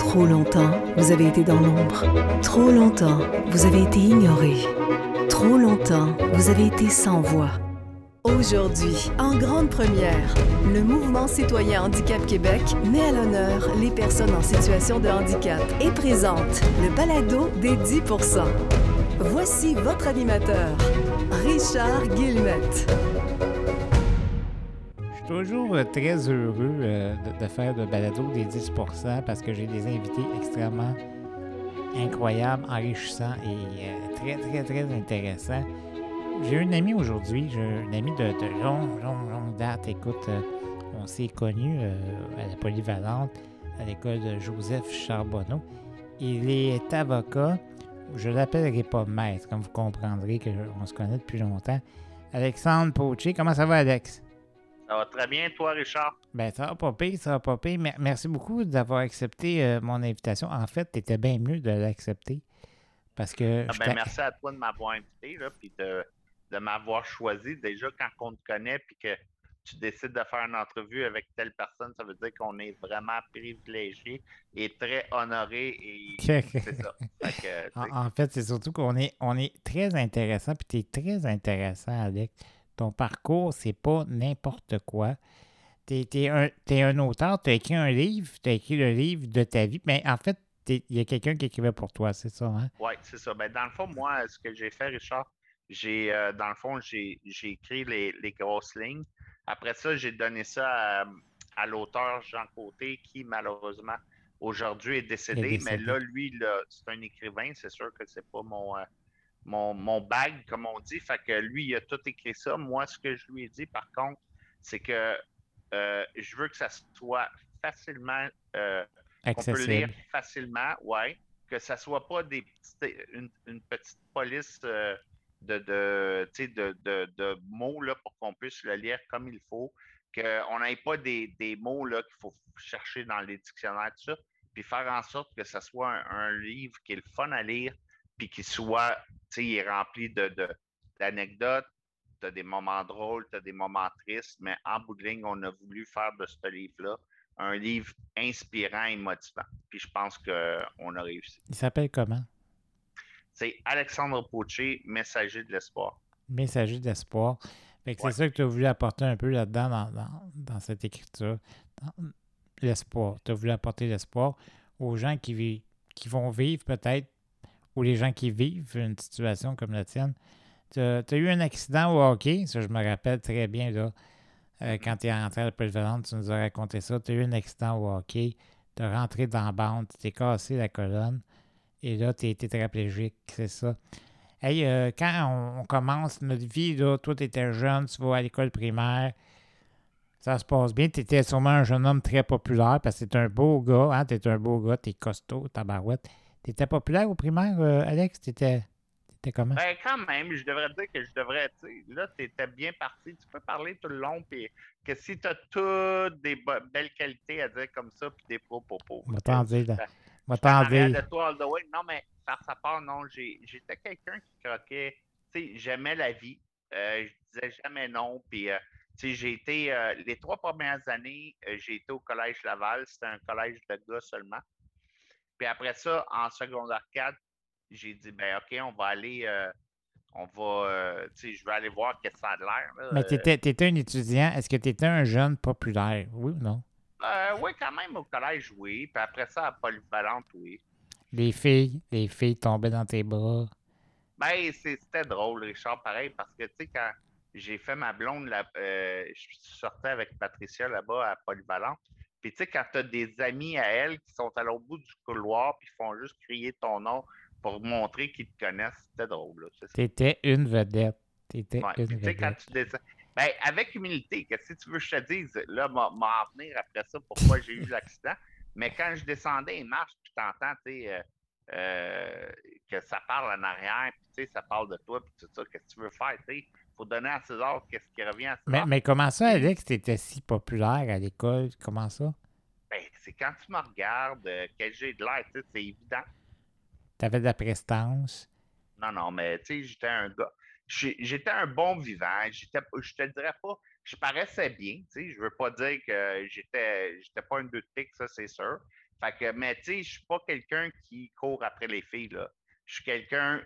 Trop longtemps, vous avez été dans l'ombre. Trop longtemps, vous avez été ignoré. Trop longtemps, vous avez été sans voix. Aujourd'hui, en grande première, le Mouvement citoyen Handicap Québec met à l'honneur les personnes en situation de handicap et présente le balado des 10%. Voici votre animateur, Richard Guillemette. Je suis toujours très heureux de faire le balado des 10% parce que j'ai des invités extrêmement incroyables, enrichissants et très intéressants. J'ai une amie aujourd'hui, j'ai une amie de longue date. Écoute, on s'est connus à la Polyvalente, à l'école de Joseph Charbonneau. Il est avocat. Je ne l'appellerai pas maître, comme vous comprendrez qu'on se connaît depuis longtemps. Alexandre Potier, comment ça va, Alex? Ça va très bien, toi, Richard? Ben, ça va pas pire. Merci beaucoup d'avoir accepté mon invitation. En fait, tu étais bien mieux de l'accepter. Parce que. Merci à toi de m'avoir invité, là, puis de m'avoir choisi. Déjà, quand on te connaît, puis que tu décides de faire une entrevue avec telle personne, ça veut dire qu'on est vraiment privilégié et très honoré. Et c'est ça. En fait, c'est surtout qu'on est très intéressant, puis tu es très intéressant, Alex. Ton parcours, c'est pas n'importe quoi. T'es un auteur, tu as écrit un livre, tu as écrit le livre de ta vie, mais en fait, il y a quelqu'un qui écrivait pour toi, c'est ça, hein? Oui, c'est ça. Ben, dans le fond, moi, ce que j'ai fait, Richard, j'ai écrit les grosses lignes. Après ça, j'ai donné ça à l'auteur Jean Côté, qui malheureusement aujourd'hui est décédé. Mais là, lui, là, c'est un écrivain, c'est sûr que c'est pas mon bag, comme on dit. Fait que lui, il a tout écrit ça. Moi, ce que je lui ai dit, par contre, c'est que je veux que ça soit facilement qu'on peut lire facilement, ouais, que ça soit pas une petite police de mots là, pour qu'on puisse le lire comme il faut, qu'on n'ait pas des mots là, qu'il faut chercher dans les dictionnaires, tout ça, puis faire en sorte que ça soit un livre qui est le fun à lire, puis qui soit, il est rempli d'anecdotes, tu as des moments drôles, tu as des moments tristes, mais en bout de ligne, on a voulu faire de ce livre-là un livre inspirant et motivant. Puis je pense qu'on a réussi. Il s'appelle comment? C'est Alexandre Potier, Messager de l'espoir. Messager de l'espoir. Fait que c'est ça que tu as voulu apporter un peu là-dedans dans cette écriture. L'espoir. Tu as voulu apporter l'espoir aux gens qui vont vivre peut-être, ou les gens qui vivent une situation comme la tienne. Tu as eu un accident au hockey, ça je me rappelle très bien, là. Quand tu es rentré à la Polyvalente, tu nous as raconté ça. Tu as eu un accident au hockey, tu es rentré dans la bande, tu t'es cassé la colonne, et là, tu es tétraplégique, c'est ça. Hey, quand on commence notre vie, là, toi, tu étais jeune, tu vas à l'école primaire, ça se passe bien. Tu étais sûrement un jeune homme très populaire, parce que t'es un beau gars, hein, t'es un beau gars, t'es costaud, tabarouette. T'étais populaire au primaire, Alex? T'étais comment? Ben, quand même, je devrais dire que là, tu étais bien parti. Tu peux parler tout le long, puis que si tu as toutes des belles qualités à dire comme ça, puis des propos. Va t'en dire, là. Va t'en t'en dire. dire. De toi all the way. Non, mais par sa part, non, j'étais quelqu'un qui croquait. Tu sais, j'aimais la vie. Je disais jamais non. Puis, tu sais, j'ai été, les 3 premières années, j'ai été au Collège Laval. C'était un collège de gars seulement. Puis après ça, en secondaire 4, j'ai dit, ben OK, on va aller, tu sais, je vais aller voir qu'est-ce que ça a de l'air. Là. Mais t'étais un étudiant. Est-ce que t'étais un jeune populaire? Oui ou non? Oui, quand même, au collège, oui. Puis après ça, à Polyvalente, oui. Les filles tombaient dans tes bras. Ben, c'était drôle, Richard, pareil, parce que, tu sais, quand j'ai fait ma blonde, je sortais avec Patricia là-bas à Polyvalente. Puis, tu sais, quand tu as des amis à elle qui sont à l'autre bout du couloir, puis font juste crier ton nom pour montrer qu'ils te connaissent, c'était drôle. Là, t'étais une vedette. Puis, tu sais, quand tu descends. Ben, avec humilité, que si tu veux que je te dise, là, m'en venir après ça, pourquoi j'ai eu l'accident. Mais quand je descendais les marches, puis t'entends, tu sais, que ça parle en arrière, puis tu sais, ça parle de toi, puis tout ça, qu'est-ce que tu veux faire, tu sais? Faut donner à César qu'est-ce qui revient à César. Mais comment ça, Alex, t'étais si populaire à l'école? Comment ça? Ben, c'est quand tu me regardes, que j'ai de l'air, tu sais, c'est évident. T'avais de la prestance. Non, mais tu sais, j'étais un gars. J'étais un bon vivant. Je te dirais pas, je paraissais bien. Tu sais, je veux pas dire que j'étais pas un deux de pique, ça c'est sûr. Fait que, mais tu sais, je suis pas quelqu'un qui court après les filles, là. Je suis quelqu'un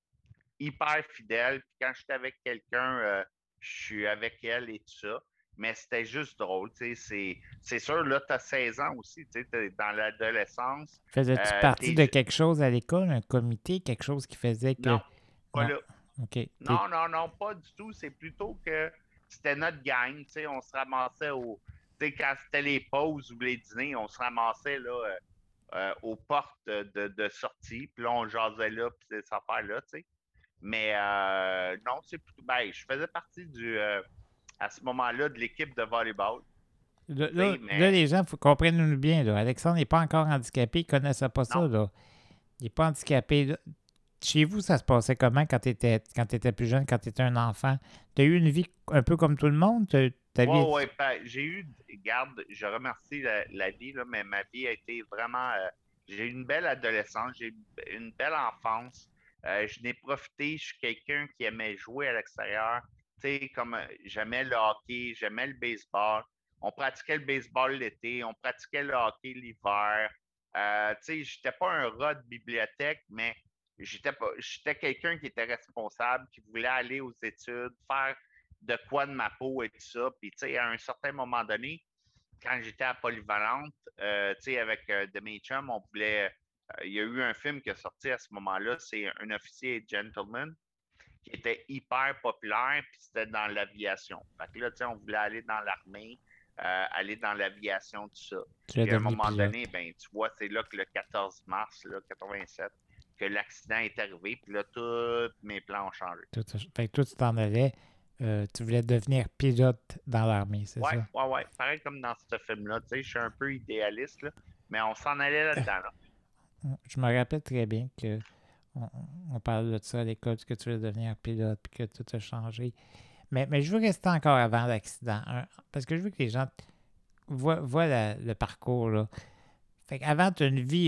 hyper fidèle. Puis quand je suis avec quelqu'un, je suis avec elle et tout ça. Mais c'était juste drôle, tu sais. C'est sûr, là, tu as 16 ans aussi, tu sais, t'es dans l'adolescence. Faisais-tu partie T'es, de quelque chose à l'école, un comité, quelque chose qui faisait que... non, pas Non, là. OK. Non, non, non, pas du tout. C'est plutôt que c'était notre gang. Tu sais, on se ramassait au. Tu sais, quand c'était les pauses ou les dîners, on se ramassait là, aux portes de sortie. Puis là, on jasait là, puis ces affaires-là, tu sais. Mais non, c'est plutôt. Ben, je faisais partie à ce moment-là, de l'équipe de volleyball. Là, Tu sais, là, mais les gens, faut comprendre-nous bien, là. Alexandre n'est pas encore handicapé, il ne connaissait pas ça, non. là. Il n'est pas handicapé. Là. Chez vous, ça se passait comment quand tu étais plus jeune, quand tu étais un enfant? Tu as eu une vie un peu comme tout le monde? Ta vie Ouais, est... ouais, ben, j'ai eu, garde, je remercie la vie, là, mais ma vie a été vraiment. J'ai eu une belle adolescence, j'ai eu une belle enfance. Je n'ai profité, je suis quelqu'un qui aimait jouer à l'extérieur. Tu sais, comme j'aimais le hockey, j'aimais le baseball. On pratiquait le baseball l'été, on pratiquait le hockey l'hiver. Tu sais, j'étais pas un rat de bibliothèque, mais j'étais quelqu'un qui était responsable, qui voulait aller aux études, faire de quoi de ma peau et tout ça. Puis, tu sais, à un certain moment donné, quand j'étais à Polyvalente, tu sais, avec de mes chums, on voulait. Il y a eu un film qui est sorti à ce moment-là, c'est Un officier gentleman, qui était hyper populaire, puis c'était dans l'aviation. Fait que là, tu sais, on voulait aller dans l'armée, aller dans l'aviation, tout ça. Tu es Puis à un devenu moment pilote. donné, ben, tu vois, c'est là que le 14 mars là, 87, que l'accident est arrivé, puis là, tous mes plans ont changé. Fait que toi, tu t'en allais, tu voulais devenir pilote dans l'armée, c'est Ouais, ça? ouais, ouais. Pareil comme dans ce film-là. Tu sais, je suis un peu idéaliste, là, mais on s'en allait là-dedans. Là. Je me rappelle très bien que on parle de ça à l'école, que tu voulais devenir pilote, puis que tout a changé. Mais je veux rester encore avant l'accident, parce que je veux que les gens voient le parcours, là. Fait qu'avant, tu as une vie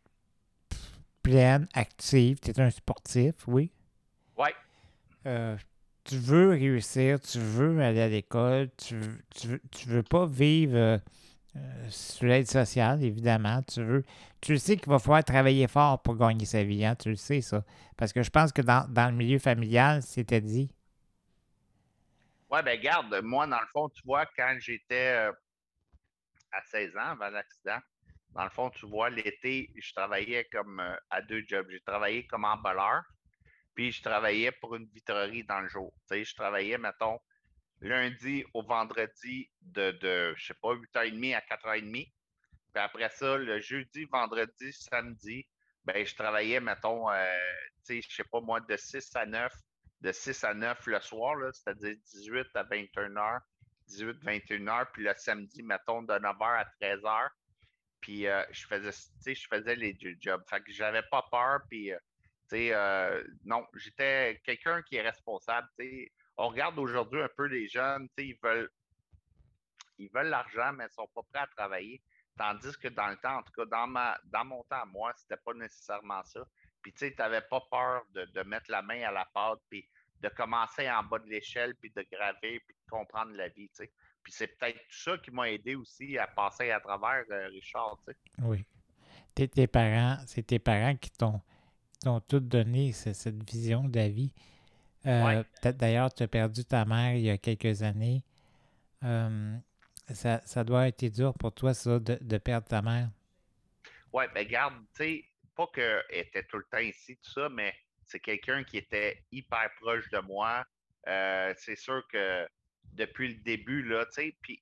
pleine, active, tu es un sportif, oui. Ouais, Euh, tu veux réussir, tu veux aller à l'école, tu veux pas vivre sur l'aide sociale, évidemment. Tu le sais qu'il va falloir travailler fort pour gagner sa vie, hein, tu le sais, ça. Parce que je pense que dans le milieu familial, c'était dit. ouais, ben garde, moi, dans le fond, tu vois, quand j'étais à 16 ans avant l'accident, dans le fond, tu vois, l'été, je travaillais comme à deux jobs. J'ai travaillé comme emballeur, puis je travaillais pour une vitrerie dans le jour. Tu sais, je travaillais, mettons, lundi au vendredi je sais pas, 8h30 à 4h30. Puis après ça, le jeudi, vendredi, samedi, ben, je travaillais, mettons, tu sais, je sais pas moi, de 6 à 9 le soir, là, c'est-à-dire 18 à 21 heures, 18, 21 heures, puis le samedi, mettons, de 9 heures à 13 heures. Puis je faisais les deux jobs. Fait que j'avais pas peur, puis, tu sais, non, j'étais quelqu'un qui est responsable, tu sais. On regarde aujourd'hui un peu les jeunes, tu sais, ils veulent l'argent, mais ils ne sont pas prêts à travailler. Tandis que dans le temps, en tout cas, dans mon temps, moi, c'était pas nécessairement ça. Puis, tu sais, tu n'avais pas peur de mettre la main à la pâte, puis de commencer en bas de l'échelle, puis de graver, puis de comprendre la vie, tu sais. Puis c'est peut-être tout ça qui m'a aidé aussi à passer à travers, Richard, tu sais. Oui. Tes parents, c'est tes parents qui t'ont tout donné, cette vision de la vie. Ouais, D'ailleurs, tu as perdu ta mère il y a quelques années. Ça doit avoir été dur pour toi, ça, de perdre ta mère. ouais, ben garde, tu sais, pas qu'elle était tout le temps ici, tout ça, mais c'est quelqu'un qui était hyper proche de moi. C'est sûr que depuis le début, là, tu sais, puis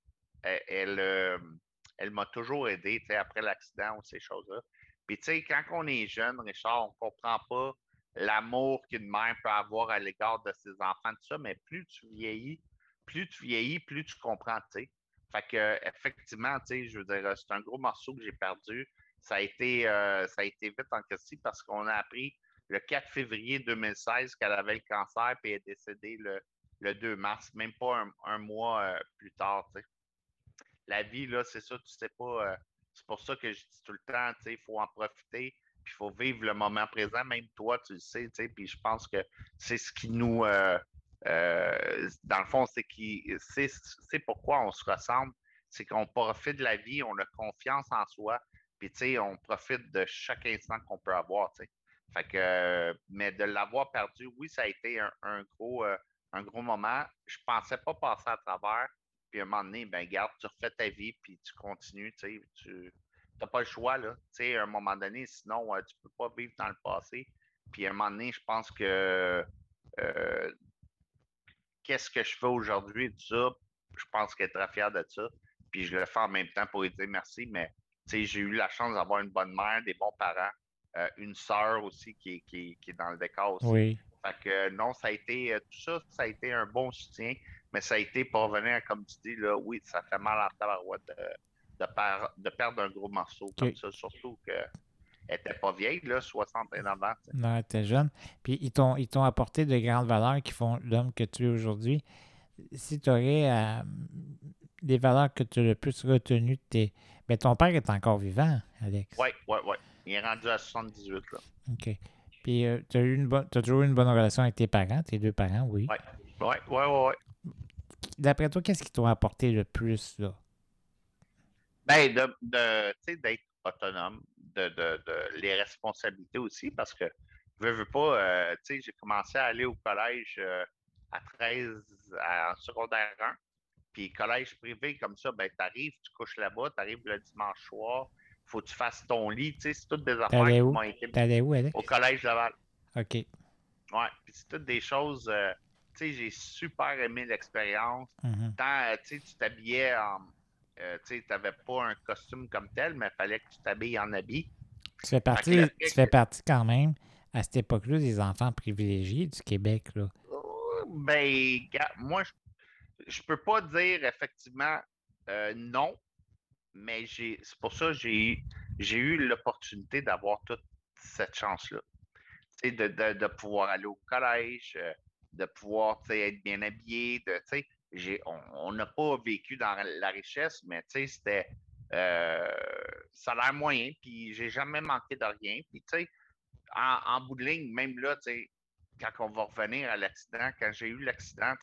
elle m'a toujours aidé, tu sais, après l'accident ou ces choses-là. Puis, tu sais, quand on est jeune, Richard, on comprend pas l'amour qu'une mère peut avoir à l'égard de ses enfants, tout ça, mais plus tu vieillis, plus tu comprends, tu sais. Fait que, effectivement, tu sais, je veux dire, c'est un gros morceau que j'ai perdu. Ça a été vite en question parce qu'on a appris le 4 février 2016 qu'elle avait le cancer et elle est décédée le 2 mars, même pas un mois plus tard. T'sais. La vie, là, c'est ça, tu sais pas. C'est pour ça que je dis tout le temps, il faut en profiter, puis il faut vivre le moment présent. Même toi, tu le sais, puis je pense que c'est ce qui nous. Dans le fond, c'est pourquoi on se ressemble. C'est qu'on profite de la vie, on a confiance en soi, Puis, tu sais, on profite de chaque instant qu'on peut avoir, tu sais. Fait que, mais de l'avoir perdu, oui, ça a été un gros moment. Je pensais pas passer à travers. Puis, à un moment donné, ben, garde, tu refais ta vie, puis tu continues, tu sais. Tu n'as pas le choix, là. Tu sais, à un moment donné, sinon, tu peux pas vivre dans le passé. Puis, à un moment donné, je pense que qu'est-ce que je fais aujourd'hui, tout ça, je pense qu'elle est très fière de ça. Puis je le fais en même temps pour lui dire merci, mais j'ai eu la chance d'avoir une bonne mère, des bons parents, une sœur aussi qui est dans le décor aussi. Oui. Fait que non, ça a été tout ça, ça a été un bon soutien, mais ça a été pour revenir, comme tu dis, là, oui, ça fait mal en tabarouette de perdre un gros morceau comme ça, surtout qu'elle n'était pas vieille, là, 69 ans. T'sais. Non, elle était jeune. Puis ils t'ont apporté de grandes valeurs qui font l'homme que tu es aujourd'hui. Si tu aurais des valeurs que tu as le plus retenues de tes. Ben, ton père est encore vivant, Alex. Oui. Il est rendu à 78, là. OK. Puis t'as toujours eu une bonne relation avec tes parents, tes deux parents, oui. Oui. D'après toi, qu'est-ce qui t'ont apporté le plus, là? Ben, d'être autonome, les responsabilités aussi, parce que, veux pas, j'ai commencé à aller au collège à 13, en secondaire 1, puis collège privé comme ça, ben, t'arrives, tu couches là-bas, t'arrives le dimanche soir, faut que tu fasses ton lit, c'est toutes des affaires qui m'ont été... T'allais où, Alex? Au collège Laval. OK. Ouais, puis c'est toutes des choses, j'ai super aimé l'expérience. Tant, tu t'habillais en... tu n'avais pas un costume comme tel, mais il fallait que tu t'habilles en habit. Tu fais partie quand même, à cette époque-là, des enfants privilégiés du Québec, là. Ben, moi, je peux pas dire effectivement non, mais c'est pour ça que j'ai eu l'opportunité d'avoir toute cette chance-là. De pouvoir aller au collège, de pouvoir être bien habillé, on n'a pas vécu dans la richesse, mais c'était salaire moyen, puis j'ai jamais manqué de rien. Puis en bout de ligne, même là, quand on va revenir à l'accident, quand j'ai eu l'accident,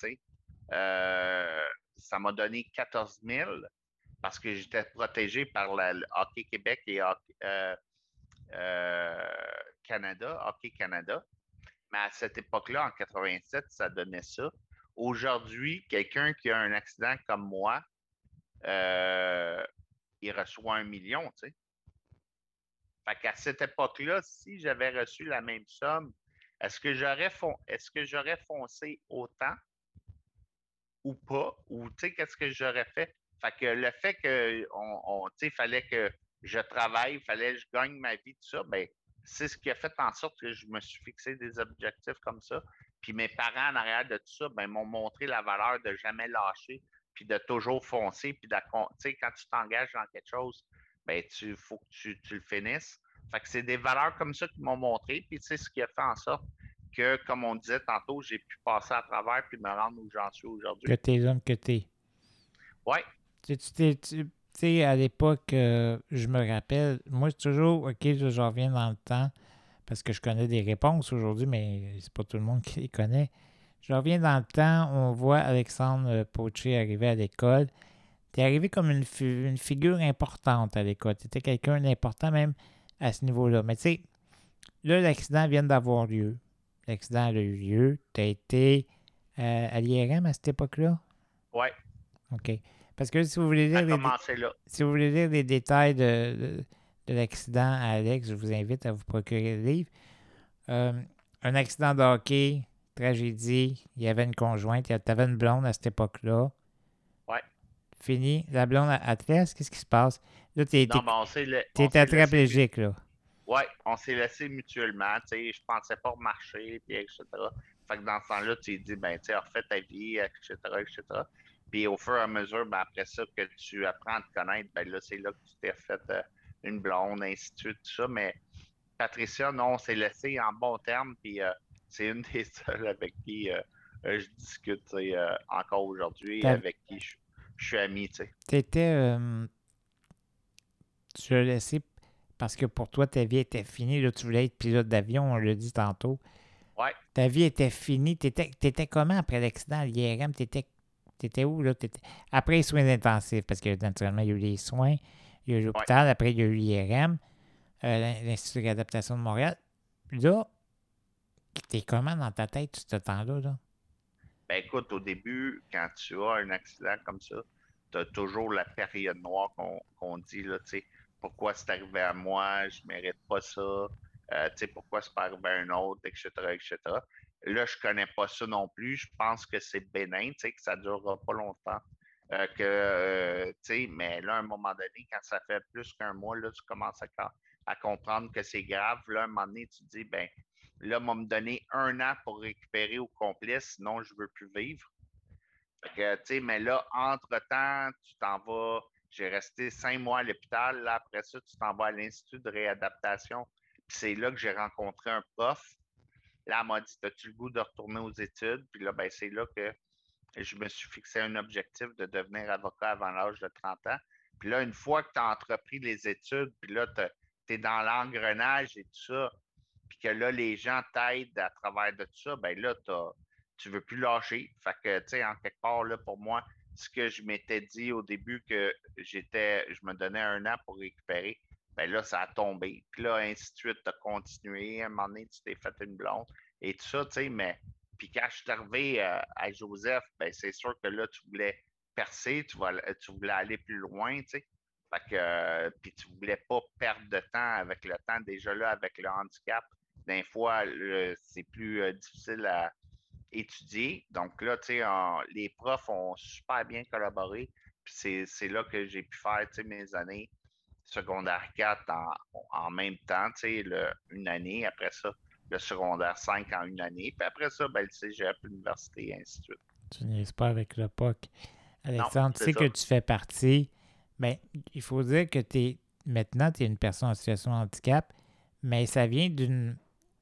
ça m'a donné 14 000 parce que j'étais protégé par le Hockey Québec et Canada, Hockey Canada. Mais à cette époque-là, en 87, ça donnait ça. Aujourd'hui, quelqu'un qui a un accident comme moi, il reçoit 1 million, tu sais. Fait qu'à cette époque-là, si j'avais reçu la même somme, est-ce que j'aurais foncé autant ou pas? Ou, tu sais, qu'est-ce que j'aurais fait? Fait que le fait que, tu sais, fallait que je travaille, fallait que je gagne ma vie, tout ça, ben c'est ce qui a fait en sorte que je me suis fixé des objectifs comme ça. Puis mes parents, en arrière de tout ça, ben, m'ont montré la valeur de jamais lâcher, puis de toujours foncer, puis tu sais, quand tu t'engages dans quelque chose, ben, faut que tu le finisses. Fait que c'est des valeurs comme ça qui m'ont montré, puis c'est ce qui a fait en sorte que, comme on disait tantôt, j'ai pu passer à travers puis me rendre où j'en suis aujourd'hui. Que t'es l'homme que t'es. Oui. Tu sais, à l'époque, je me rappelle, moi, c'est toujours, OK, je reviens dans le temps, parce que je connais des réponses aujourd'hui, mais c'est pas tout le monde qui les connaît. Je reviens dans le temps, on voit Alexandre Potier arriver à l'école. Tu es arrivé comme une figure importante à l'école. Tu étais quelqu'un d'important même à ce niveau-là. Mais tu sais, là, l'accident vient d'avoir lieu. L'accident a eu lieu. Tu as été à l'IRM à cette époque-là? Oui. OK. Parce que si vous voulez lire les détails de l'accident à Alex, je vous invite à vous procurer le livre. Un accident de hockey, tragédie, il y avait une conjointe, tu avais une blonde à cette époque-là. Oui. Fini. La blonde à te laisse, qu'est-ce qui se passe? Là, tu es tétraplégique, là. Oui, on s'est laissé mutuellement. Tu sais, je pensais pas remarcher, puis etc. Fait que dans ce temps-là, tu te dis, ben, tu sais, refais ta vie, etc., etc. Puis au fur et à mesure, ben, après ça, que tu apprends à te connaître, ben là, c'est là que tu t'es fait une blonde, ainsi de suite, tout ça. Mais Patricia, non, on s'est laissé en bon terme, puis c'est une des seules avec qui je discute encore aujourd'hui, avec qui je suis ami, tu sais. Tu l'as laissé parce que pour toi, ta vie était finie. Là, tu voulais être pilote d'avion, on l'a dit tantôt. Ouais. Ta vie était finie. T'étais comment après l'accident à l'IRM? T'étais où, là? Après les soins intensifs, parce que naturellement, il y a eu les soins. Il y a eu l'hôpital, après, il y a eu l'IRM, l'Institut de réadaptation de Montréal. Là, t'es comment dans ta tête, tout ce temps-là? Là? Ben écoute, au début, quand tu as un accident comme ça, tu as toujours la période noire qu'on dit, là, tu sais, pourquoi c'est arrivé à moi, je mérite pas ça, tu sais, pourquoi c'est pas arrivé à un autre, etc., etc. Là, je connais pas ça non plus. Je pense que c'est bénin, tu sais, que ça durera pas longtemps. Tu sais, mais là, à un moment donné, quand ça fait plus qu'un mois, là, tu commences à comprendre que c'est grave. Là, à un moment donné, tu te dis, ben, là, on va me donner 1 an pour récupérer au complet, sinon je ne veux plus vivre. Fait que, tu sais, mais là, entre-temps, tu t'en vas. J'ai resté 5 mois à l'hôpital. Là, après ça, tu t'en vas à l'Institut de réadaptation. Puis c'est là que j'ai rencontré un prof. Là, elle m'a dit, as-tu le goût de retourner aux études? Puis là, ben, c'est là que je me suis fixé un objectif de devenir avocat avant l'âge de 30 ans. Puis là, une fois que tu as entrepris les études, puis là, tu es dans l'engrenage et tout ça, puis que là, les gens t'aident à travers de tout ça, ben là, tu veux plus lâcher. Fait que, tu sais, en quelque part, là, pour moi, ce que je m'étais dit au début que je me donnais 1 an pour récupérer, ben là, ça a tombé. Puis là, ainsi de suite, tu as continué. À un moment donné, tu t'es fait une blonde et tout ça, tu sais, mais puis quand je suis arrivé à Joseph, ben c'est sûr que là, tu voulais percer, tu voulais aller plus loin, tu sais. Fait que, puis tu voulais pas perdre de temps avec le temps. Déjà là, avec le handicap, des fois, c'est plus difficile à étudier. Donc là, tu sais, les profs ont super bien collaboré. Puis c'est là que j'ai pu faire, tu sais, mes années secondaire 4 en même temps, tu sais, une année. Après ça, le secondaire 5 en une année. Puis après ça, ben, le cégep, l'université, et ainsi de suite. Tu niaises pas avec le POC. Non, Alexandre, tu c'est sais ça. que tu fais partie. Mais il faut dire que maintenant, tu es une personne en situation de handicap, mais ça vient d'une.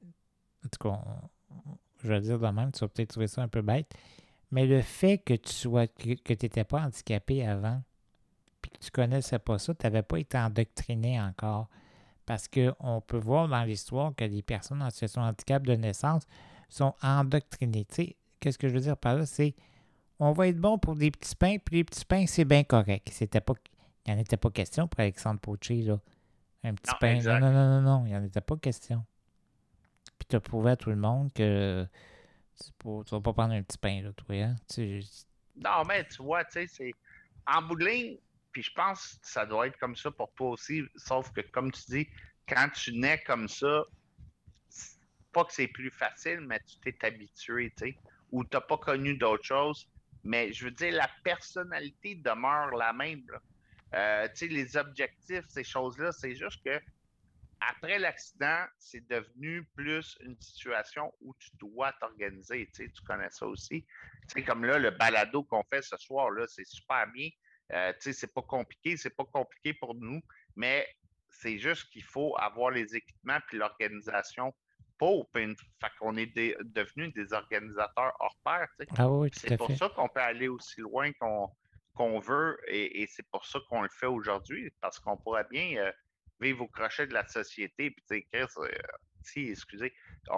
En tout cas, je vais dire de même, tu vas peut-être trouver ça un peu bête. Mais le fait que tu n'étais pas handicapé avant, puis que tu connaissais pas ça, tu n'avais pas été endoctriné encore. Parce qu'on peut voir dans l'histoire que les personnes en situation de handicap de naissance sont endoctrinées. Tu sais, qu'est-ce que je veux dire par là? C'est on va être bon pour des petits pains, puis les petits pains, c'est bien correct. Il n'y en était pas question pour Alexandre Potier, là. Un petit Non, pain. Non, exact. non, non, non, non, il n'y en était pas question. Puis tu as prouvé à tout le monde que tu ne vas pas prendre un petit pain, là, toi, hein? Non, mais tu vois, tu sais, c'est en bout de ligne, puis je pense que ça doit être comme ça pour toi aussi, sauf que, comme tu dis, quand tu nais comme ça, pas que c'est plus facile, mais tu t'es habitué, tu sais, ou tu n'as pas connu d'autres choses. Mais je veux dire, la personnalité demeure la même. Tu sais, les objectifs, ces choses-là, c'est juste que après l'accident, c'est devenu plus une situation où tu dois t'organiser. Tu sais, tu connais ça aussi. Tu sais, comme là, le balado qu'on fait ce soir, là, c'est super bien. Tu sais, c'est pas compliqué pour nous, mais c'est juste qu'il faut avoir les équipements puis l'organisation pour. Fait qu'on est devenus des organisateurs hors pair. Tu sais. Ah oui, Puis tout c'est à pour fait. ça qu'on peut aller aussi loin qu'on veut et c'est pour ça qu'on le fait aujourd'hui, parce qu'on pourrait bien vivre au crochet de la société. Puis, tu sais, Chris, si, excusez,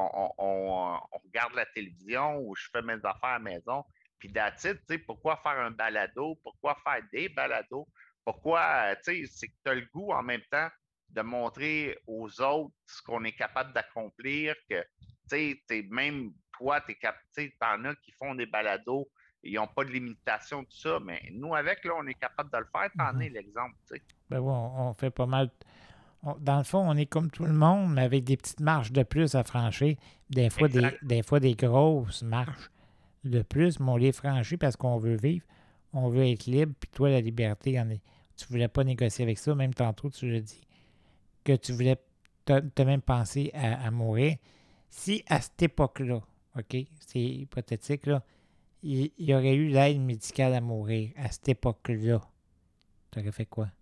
on regarde la télévision ou je fais mes affaires à la maison. Puis, that's it, tu sais, pourquoi faire un balado? Pourquoi faire des balados? Pourquoi, tu sais, c'est que tu as le goût en même temps de montrer aux autres ce qu'on est capable d'accomplir, que, tu sais, même toi, tu en as qui font des balados, ils n'ont pas de limitation, tout ça, mais nous, avec, là, on est capable de le faire, t'en es l'exemple, tu sais. Ben oui, on fait pas mal. Dans le fond, on est comme tout le monde, mais avec des petites marches de plus à franchir. Exact. Des fois des grosses marches de plus, mais on les franchit parce qu'on veut vivre. On veut être libre. Puis toi, la liberté, tu voulais pas négocier avec ça. Même tantôt, tu l'as dit. Que tu voulais. T'as même pensé à mourir. Si à cette époque-là, OK, c'est hypothétique, là, il y aurait eu l'aide médicale à mourir à cette époque-là, tu aurais fait quoi?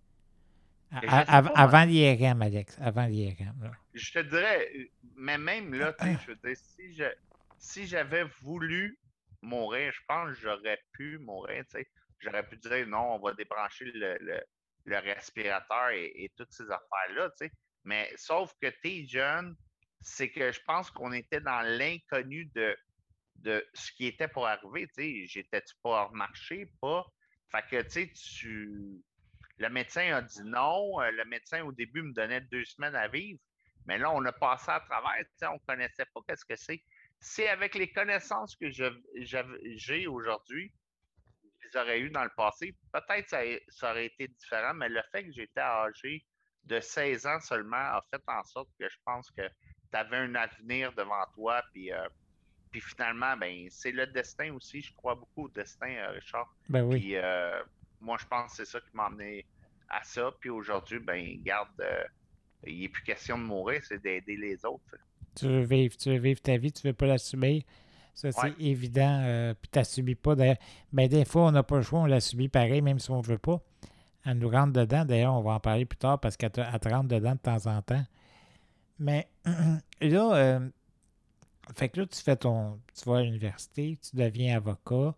Je sais pas, moi. Avant l'IRM, Alex. Avant l'IRM, là. Je te dirais, mais même là, tu sais, je veux dire, si j'avais voulu mourir, je pense que j'aurais pu mourir, tu sais. J'aurais pu dire non, on va débrancher le respirateur et toutes ces affaires-là, tu sais. Mais sauf que tu es jeune, c'est que je pense qu'on était dans l'inconnu de ce qui était pour arriver, tu sais. J'étais-tu pas hors marché? Pas. Fait que, tu sais, Le médecin a dit non. Le médecin, au début, me donnait 2 semaines à vivre. Mais là, on a passé à travers. On ne connaissait pas qu'est-ce que c'est. C'est avec les connaissances que j'ai aujourd'hui, je les aurais eues dans le passé, peut-être ça aurait été différent, mais le fait que j'étais âgé de 16 ans seulement a fait en sorte que je pense que tu avais un avenir devant toi. Puis finalement, ben, c'est le destin aussi. Je crois beaucoup au destin, Richard. Ben oui. Puis moi, je pense que c'est ça qui m'a amené à ça. Puis aujourd'hui, ben, garde, il n'est plus question de mourir, c'est d'aider les autres. Tu veux vivre ta vie, tu veux pas la subir. Ça, c'est évident. Puis tu la subis pas. D'ailleurs, ben, des fois, on n'a pas le choix, on la subit pareil, même si on ne veut pas. Elle nous rentre dedans. D'ailleurs, on va en parler plus tard parce qu'elle te rentre dedans de temps en temps. Mais là, fait que là, tu vas à l'université, tu deviens avocat.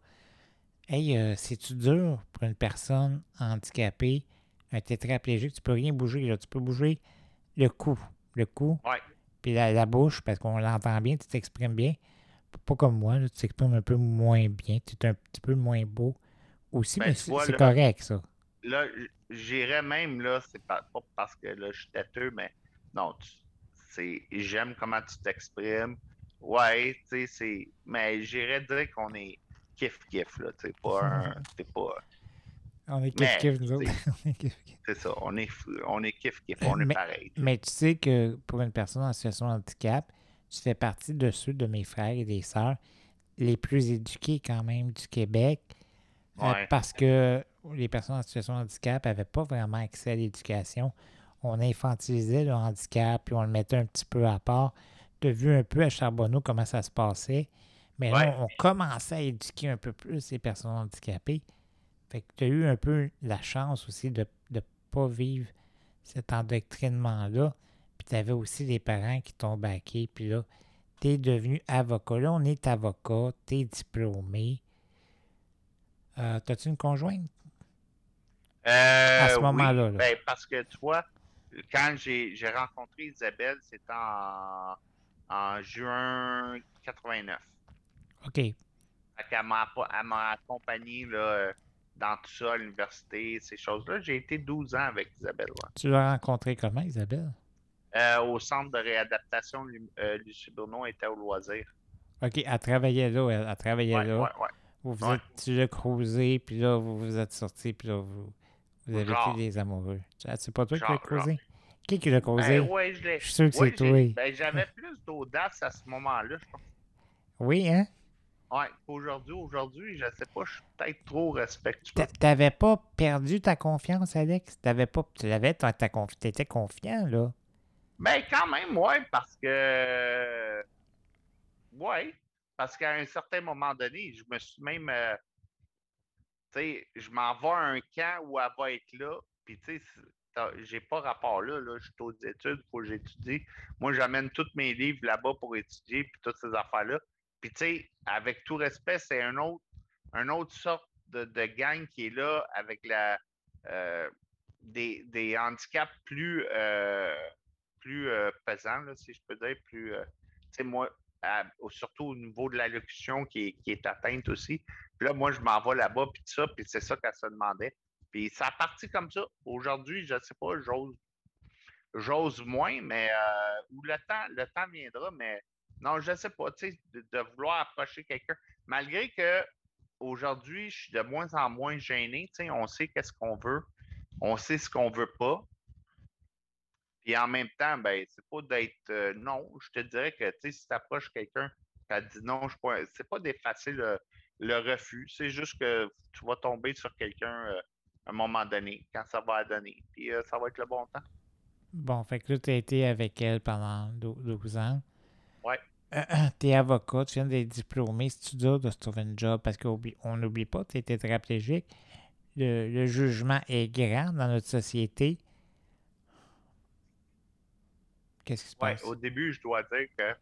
Hey, c'est-tu dur pour une personne handicapée, un tétraplégique? Tu peux rien bouger, là. Tu peux bouger le cou, Ouais. puis la bouche, parce qu'on l'entend bien, tu t'exprimes bien. Pas comme moi, là, tu t'exprimes un peu moins bien, tu es un petit peu moins beau aussi, Ben, mais tu vois, c'est là, correct, ça. là, j'irais même, là, c'est pas parce que là, je suis têteux, mais non, j'aime comment tu t'exprimes. Ouais, tu sais, mais j'irais dire qu'on est kiff-kiff, là, tu sais, c'est pas, On est mais, kiff-kiff, nous tu autres. sais, On est kiff-kiff. c'est ça, on est kiff-kiff, on est pareil. tu sais. Mais tu sais que pour une personne en situation de handicap, tu fais partie de ceux de mes frères et des sœurs les plus éduqués quand même du Québec. Ouais. Parce que les personnes en situation de handicap n'avaient pas vraiment accès à l'éducation. On infantilisait le handicap, puis on le mettait un petit peu à part. Tu as vu un peu à Charbonneau comment ça se passait. Mais là, Ouais. on commençait à éduquer un peu plus les personnes handicapées. Fait que tu as eu un peu la chance aussi de ne pas vivre cet endoctrinement-là. Puis tu avais aussi des parents qui t'ont baqué. Puis là, tu es devenu avocat. Là, on est avocat, tu es diplômé. T'as-tu une conjointe? À ce Oui, moment-là. Là. ben, parce que tu vois, quand j'ai rencontré Isabelle, c'était en juin 89. OK. Fait qu'elle m'a accompagné là, dans tout ça, à l'université, ces choses-là. J'ai été 12 ans avec Isabelle. Ouais. Tu l'as rencontrée comment, Isabelle? Au centre de réadaptation, Lucie Bourneau était au loisir. OK, elle travaillait là. Elle travaillait Ouais, là. ouais, ouais. Vous tu l'as cruisé, puis là, vous vous êtes sortis, puis là, vous avez été Genre. des amoureux. C'est pas toi qui l'as Genre. cruisé? Qui l'a causé? Ben, ouais, je l'ai. Je suis sûr que Ouais, c'est toi. ben, j'avais plus d'audace à ce moment-là, je pense. Oui, hein? Ouais, aujourd'hui, je sais pas, je suis peut-être trop respectueux. T'avais pas perdu ta confiance, Alex? T'avais pas... Tu l'avais, ta confiance. T'étais confiant, là. Ben, quand même, ouais, parce que. Ouais, parce qu'à un certain moment donné, je me suis même. Tu sais, je m'en vais à un camp où elle va être là, puis tu sais, j'ai pas rapport là, je suis aux études, il faut que j'étudie. Moi, j'amène tous mes livres là-bas pour étudier, puis toutes ces affaires-là. Puis tu sais, avec tout respect, c'est un autre sorte de gang qui est là avec des handicaps plus pesants, là, si je peux dire, plus. Tu sais, moi, surtout au niveau de l'allocution qui est atteinte aussi. Puis là, moi, je m'en vais là-bas, puis tout ça, puis c'est ça qu'elle se demandait. Puis ça a parti comme ça. Aujourd'hui, je ne sais pas, j'ose moins, mais où le temps viendra, mais non, je ne sais pas, tu sais, de vouloir approcher quelqu'un. Malgré que aujourd'hui, je suis de moins en moins gêné, tu sais, on sait qu'est-ce qu'on veut, on sait ce qu'on veut pas. Puis en même temps, ben, c'est pas d'être non. Je te dirais que si tu approches quelqu'un qui dit non, c'est pas d'effacer le refus. C'est juste que tu vas tomber sur quelqu'un à un moment donné, quand ça va donner. Puis ça va être le bon temps. Bon, fait que là, tu as été avec elle pendant 12 ans. Ouais. Tu es avocat, tu viens d'être diplômé. C'est-tu dur de se trouver un job? Parce qu'on n'oublie pas, tu es tétraplégique. Le jugement est grand dans notre société. Qu'est-ce qui se passe? Au début, je dois dire que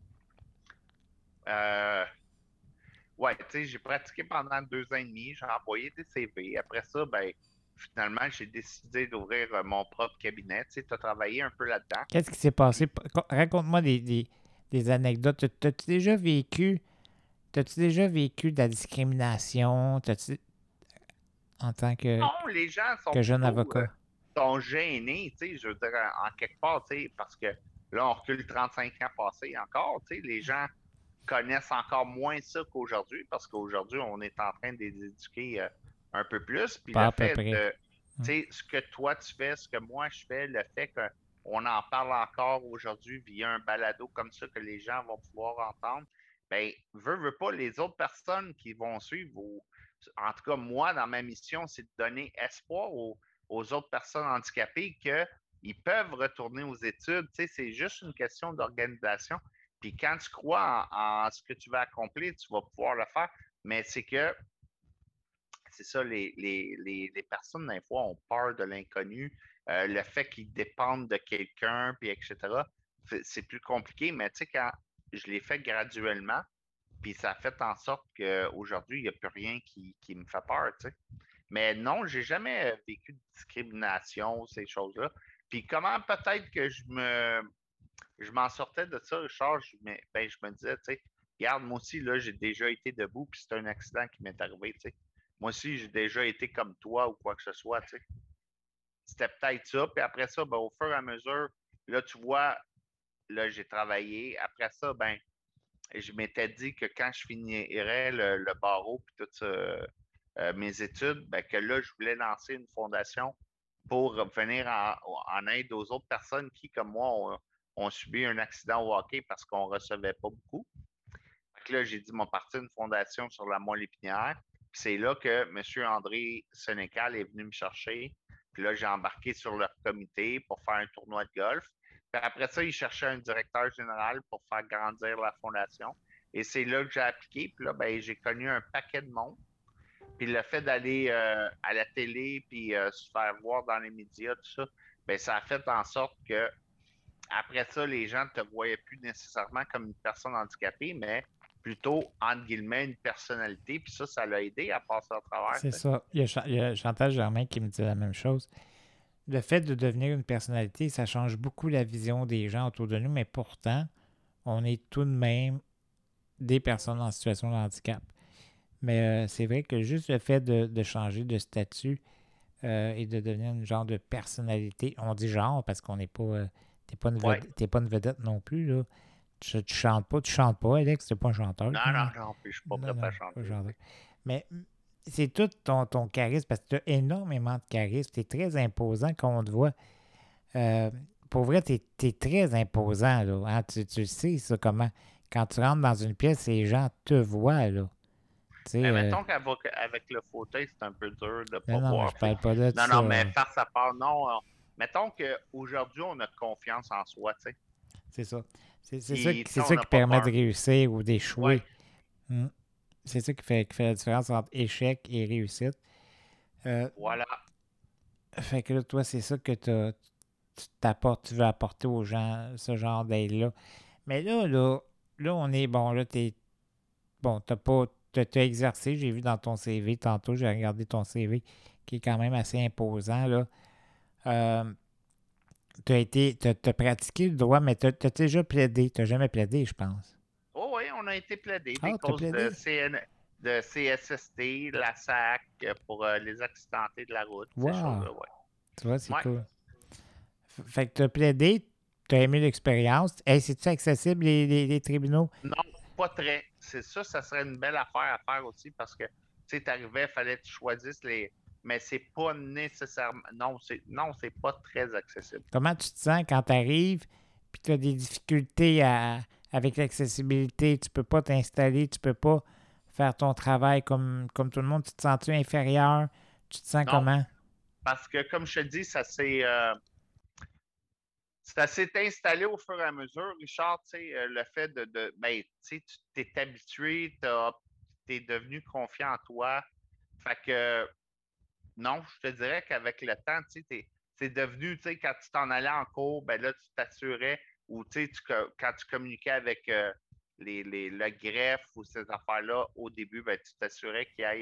tu sais, j'ai pratiqué pendant 2 ans et demi, j'ai envoyé des CV. Après ça, ben, finalement, j'ai décidé d'ouvrir mon propre cabinet. Tu sais, tu as travaillé un peu là-dedans. Qu'est-ce qui s'est passé? Raconte-moi des anecdotes. T'as-tu déjà vécu de la discrimination? en tant que Non, les gens sont jeune plutôt, avocat? sont gênés, tu sais, je veux dire, en quelque part, tu sais, parce que là, on recule 35 ans passés encore, tu sais, les gens connaissent encore moins ça qu'aujourd'hui, parce qu'aujourd'hui, on est en train de les éduquer un peu plus. Puis Pas le à peu fait près. de, tu sais, ce que toi tu fais, ce que moi je fais, le fait qu'on en parle encore aujourd'hui via un balado comme ça que les gens vont pouvoir entendre, ben, veut pas, les autres personnes qui vont suivre, en tout cas, moi, dans ma mission, c'est de donner espoir aux autres personnes handicapées qu'ils peuvent retourner aux études. Tu sais, c'est juste une question d'organisation. Puis quand tu crois en ce que tu vas accomplir, tu vas pouvoir le faire. Mais c'est ça, les personnes, des fois, ont peur de l'inconnu. Le fait qu'ils dépendent de quelqu'un, puis etc., c'est plus compliqué. Mais tu sais, quand je l'ai fait graduellement, puis ça a fait en sorte qu'aujourd'hui, il n'y a plus rien qui me fait peur, tu sais. Mais non, j'ai jamais vécu de discrimination, ces choses-là. Puis comment peut-être que je m'en sortais de ça, Richard, je me disais, tu sais, regarde, moi aussi, là, j'ai déjà été debout, puis c'est un accident qui m'est arrivé, tu sais. Moi aussi, j'ai déjà été comme toi ou quoi que ce soit, tu sais. C'était peut-être ça, puis après ça, ben, au fur et à mesure, là, tu vois, là, j'ai travaillé. Après ça, ben, je m'étais dit que quand je finirais le barreau puis toutes mes études, ben, que là, je voulais lancer une fondation pour venir en aide aux autres personnes qui, comme moi, ont subi un accident au hockey parce qu'on ne recevait pas beaucoup. Fait que là, j'ai dit, mon parti une fondation sur la moelle épinière. Puis c'est là que M. André Sénécal est venu me chercher. Puis là, j'ai embarqué sur leur comité pour faire un tournoi de golf. Puis après ça, il cherchait un directeur général pour faire grandir la fondation. Et c'est là que j'ai appliqué. Puis là, ben, j'ai connu un paquet de monde. Puis le fait d'aller à la télé puis se faire voir dans les médias, tout ça, ben, ça a fait en sorte que après ça, les gens ne te voyaient plus nécessairement comme une personne handicapée, mais plutôt, entre guillemets, une personnalité. Puis ça l'a aidé à passer au travers. C'est ça. Il y a Chantal Germain qui me dit la même chose. Le fait de devenir une personnalité, ça change beaucoup la vision des gens autour de nous, mais pourtant, on est tout de même des personnes en situation de handicap. Mais c'est vrai que juste le fait de changer de statut et de devenir une genre de personnalité, on dit genre parce qu'on n'est pas, t'es pas une vedette non plus, là. Tu chantes pas, Alex, t'es pas un chanteur. Non, puis je suis pas prêt à Pas chanter. chanteur. Mais c'est tout ton charisme, parce que tu as énormément de charisme, tu es très imposant quand on te voit. Pour vrai, tu es très imposant, là. Hein? Tu sais, ça, comment. Quand tu rentres dans une pièce, les gens te voient, là. Mais mettons qu'avec le fauteuil, c'est un peu dur de ne pas non, mais voir. je parle pas de ça. Non, mais farce à part, non. Mettons qu'aujourd'hui, on a confiance en soi, tu sais. C'est ça. C'est Puis, ça on n'a qui pas permet de peur. réussir ou d'échouer. Ouais, C'est ça qui fait la différence entre échec et réussite. voilà. Fait que là, toi, c'est ça que tu veux apporter aux gens, ce genre d'aide-là. Mais là, on est bon. Là, t'as exercé. J'ai vu dans ton CV tantôt, j'ai regardé ton CV qui est quand même assez imposant. Là. T'as pratiqué le droit, mais t'as déjà plaidé. T'as jamais plaidé, je pense. Oh oui, on a été plaidé Ah, des t'as causes plaidé? de CSST, la SAC, pour les accidentés de la route, ces Wow! choses-là, ouais. Tu vois, c'est Ouais. cool. Fait que t'as plaidé, t'as aimé l'expérience. Hey, c'est-tu accessible, les tribunaux? Non, pas très. C'est ça, ça serait une belle affaire à faire aussi parce que, tu sais, t'arrivais, il fallait que tu choisisses les. Mais c'est pas nécessairement. Non, c'est pas très accessible. Comment tu te sens quand tu arrives puis tu as des difficultés avec l'accessibilité? Tu peux pas t'installer, tu peux pas faire ton travail comme tout le monde. Tu te sens-tu inférieur? Tu te sens Non, comment? parce que, comme je te dis, ça s'est installé au fur et à mesure, Richard, tu sais, le fait ben, tu sais, tu t'es habitué, t'es devenu confiant en toi. Fait que, non, je te dirais qu'avec le temps, tu sais, c'est devenu, tu sais, quand tu t'en allais en cours, ben là, tu t'assurais, ou tu sais, quand tu communiquais avec le greffe ou ces affaires-là, au début, ben, tu t'assurais qu'il y ait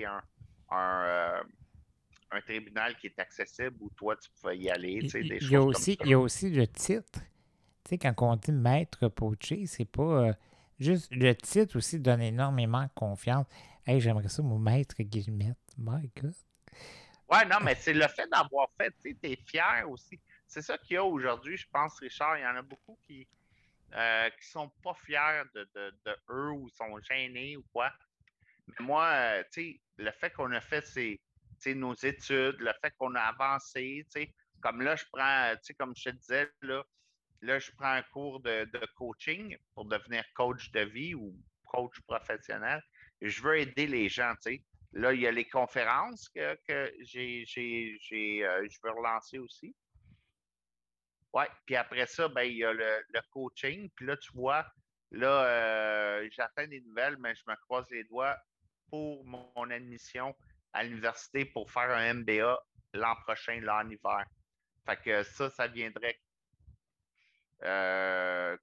un tribunal qui est accessible où toi, tu pouvais y aller, tu sais, des choses comme ça. Il y a aussi le titre. Tu sais, quand on dit maître poaché, c'est pas juste le titre aussi donne énormément de confiance. Hey, j'aimerais ça, mon maître Guillemette. My God. Ouais, non, mais c'est le fait d'avoir fait, tu sais, t'es fier aussi. C'est ça qu'il y a aujourd'hui, je pense, Richard. Il y en a beaucoup qui sont pas fiers de eux ou sont gênés ou quoi. Mais moi, tu sais, le fait qu'on a fait nos études, le fait qu'on a avancé, tu sais, comme là, je prends, tu sais, comme je te disais, là, je prends un cours de coaching pour devenir coach de vie ou coach professionnel. Je veux aider les gens, tu sais. Là, il y a les conférences que je veux relancer aussi. Ouais, puis après ça, ben, il y a le coaching. Puis là, tu vois, là, j'attends des nouvelles, mais je me croise les doigts pour mon admission à l'université pour faire un MBA l'an prochain, là, en hiver. Fait que ça viendrait euh,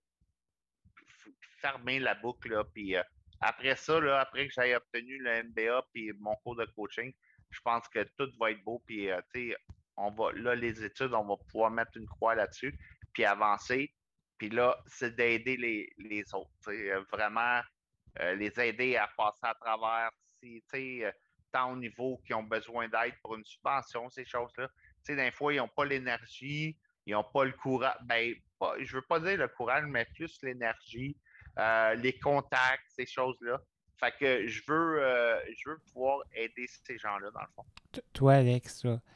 fermer la boucle, là. Puis après ça, là, après que j'aie obtenu le MBA puis mon cours de coaching, je pense que tout va être beau. Puis, tu sais, là, les études, on va pouvoir mettre une croix là-dessus, puis avancer. Puis là, c'est d'aider les autres. Vraiment, les aider à passer à travers, tant au niveau qui ont besoin d'aide pour une subvention, ces choses-là. Des fois, ils n'ont pas l'énergie, ils n'ont pas le courage. Ben, je ne veux pas dire le courage, mais plus l'énergie, les contacts, ces choses-là. Fait que je veux pouvoir aider ces gens-là, dans le fond. Toi, Alex, là,